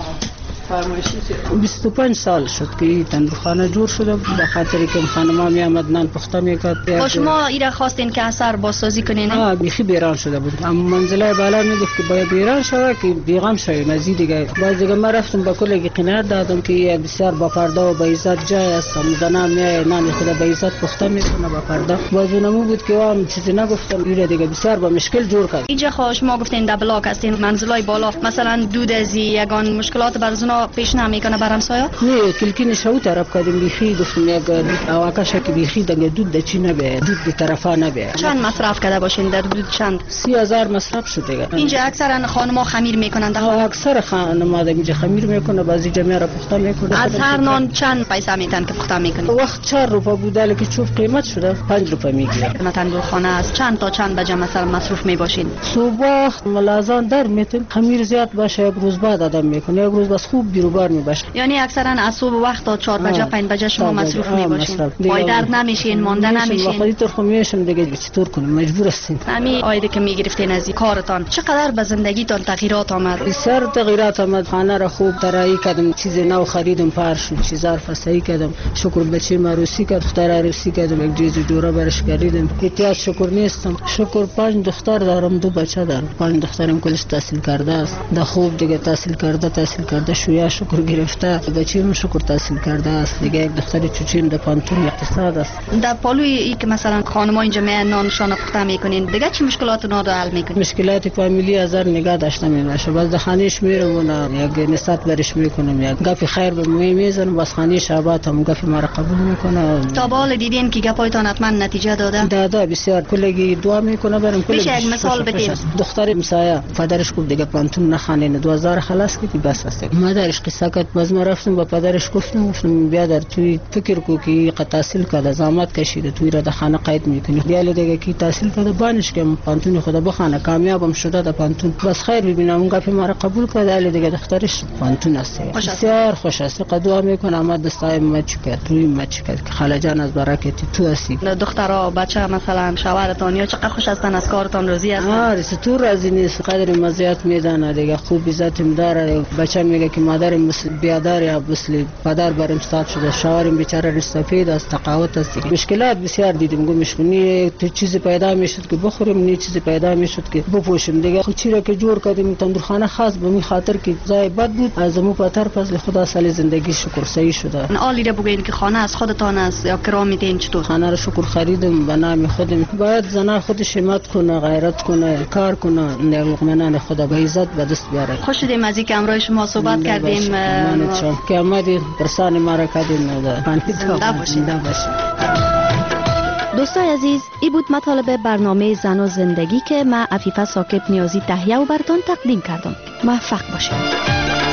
بیست و پنج سال شد که تندرخانه جور شده، به خاطری که خانم‌ها می آمد نان پخته میکرد. با شما ایره خواستین که اثر بازسازی کنین؟ آه بیخی بیران شده بود. اما منزله بالا میگفت که باید بیران شود که بیغم شوی مزید دیگه. باز دیگه من رفتم با کلی قناعت دادم که بسیار با پرده و با عزت جای است. زنا میای نان خود با عزت پخته میکنه با پرده. باز اونمو بود که وام چیزی نگفتم، ایره دیگه بسیار با مشکل جور کرد. اینجا خو شما گفتین در بلاک هستین، منزلای بالا، مثلا دود از یگان مشکلات بر زنا پیش نمیکنه بر همسایه؟ نه کلکین شو طرف کردیم بیخی گفتم یک آواکش که بیخی دیگه دود دچی نبه، دود به طرفا نبه. چند مصرف کرده باشین در دود؟ چند؟ سی هزار مصرف شده. اینجا اکثرا خانم‌ها خمیر میکنن. اکثر خانم‌ها اینجا خمیر میکنه، بعضی جمعه را پخته میکنه. از هر نان چند پیسه میتن که پخته میکنی؟ وقت چهار روپا بوده که چوب قیمت شده پنج روپا میگیره. مثلا خانه از چند تا چند بجه مثلا مصروف میباشین؟ صبح وقت ملازان در میتون خمیر زیاد باشه یک روز بعد آدم میکنه، یک روز بس خوب بیروبار میباشه. یعنی اکثرا از صبح وقت تا چهار بجه پنج بجه شما مصروف میباشین. پایدار نمیشین، مانده نمیشین. وقتی تو خو میشم دیگه چطور کنیم، مجبور هستین. همین آیده که میگرفتین از کارتان چقدر به زندگیتان تغییرات آمد؟ بسیار تغییرات آمد. خانه را خوب طراحی کردم، چیز نو خریدم، پارش چیزا فسایی کردم. شکر بچه عروسی کرد، دختر عروسی کردم، یک جیز جورا برش خریدم. احتیاج شکر نیستم. شکر پنج دختر دارم، دو بچه دارم. پنج دخترم کلش تحصیل کرده است. ده خوب دیگه تحصیل کرده، تحصیل کرده شویا شکر گرفته. بچه‌م شکر تحصیل کرده است. دیگه یک دختر چوچیم در پانتون اقتصاد است. در پالوی ای که مثلا خانم‌ها اینجا میان نانشان پخته میکنین، دیگه چه مشکلات رو حل میکنین؟ مشکلات فامیلی هزار نگاه داشته میباشه. باز در خانه‌اش میرم و یک نصیحت برش میکنم، یک گپ خیر به موی میزنم، باز خانه شابات هم گپ ما را قبول میکنه. تا بال دیدین که گپایتان حتما نتیجه داده؟ داده بسیار. کلگی دعا میکنه برام. کلی میشه یک مثال بدید؟ دختر مسایه پدرش گفت دیگه پانتون نخانه دو هزار خلاص کردی بس است. مادرش قصه کرد، باز ما رفتم با پدرش گفتم گفتم بیا در توی فکر کو که تحصیل کرده، زحمت کشیده، توی را در خانه قید میکنی. بیا دیگه کی تحصیل کرده بانش که پانتون خدا بخانه کامیابم شده در پانتون، بس خیر ببینم اون گپ ما را قبول کرده. دیگه دخترش پانتون است. بسیار خوش است. قدوا میکنه ما دستای مچکه توی مچکه که خالجان از برکتی تو هستی. دخترها بچه مثلا شوهرتان یا چقدر خوش هستن از کارتان راضی هستن؟ آره تو راضی نیست، قدر مزیت میدانه دیگه، خوب عزت داره. بچه میگه که مادرم مثل بیادر یا مثل پدر برم استاد شده، شوهرم بیچاره سفید از تقاوت است. مشکلات بسیار دیدم. گمش کنی تو چیزی پیدا میشد که بخوریم، نه چیزی پیدا میشد که بپوشیم. دیگه خود چیزی که جور کردیم تندرخانه خاص به می خاطر که جای بد بود، از مو پتر پس خدا سال زندگی شکر صحیح شده. عالی را بگوین که خانه از خودتان است یا کرا میدین؟ چطور؟ خانه را شکر خریدم به نام خودم. باید زنا خودش همت کنه، غیرت کنه، کار کنه، لقمه خدا به عزت به دست بیاره. خوش شدیم از اینکه امروز شما صحبت کردیم. من که آمدید پرسان ما را کردین. زنده باشید. دوستای عزیز، این بود مطالب برنامه زن و زندگی که من عفیفه ساکب نیازی تهیه و براتون تقدیم کردم. موفق باشید.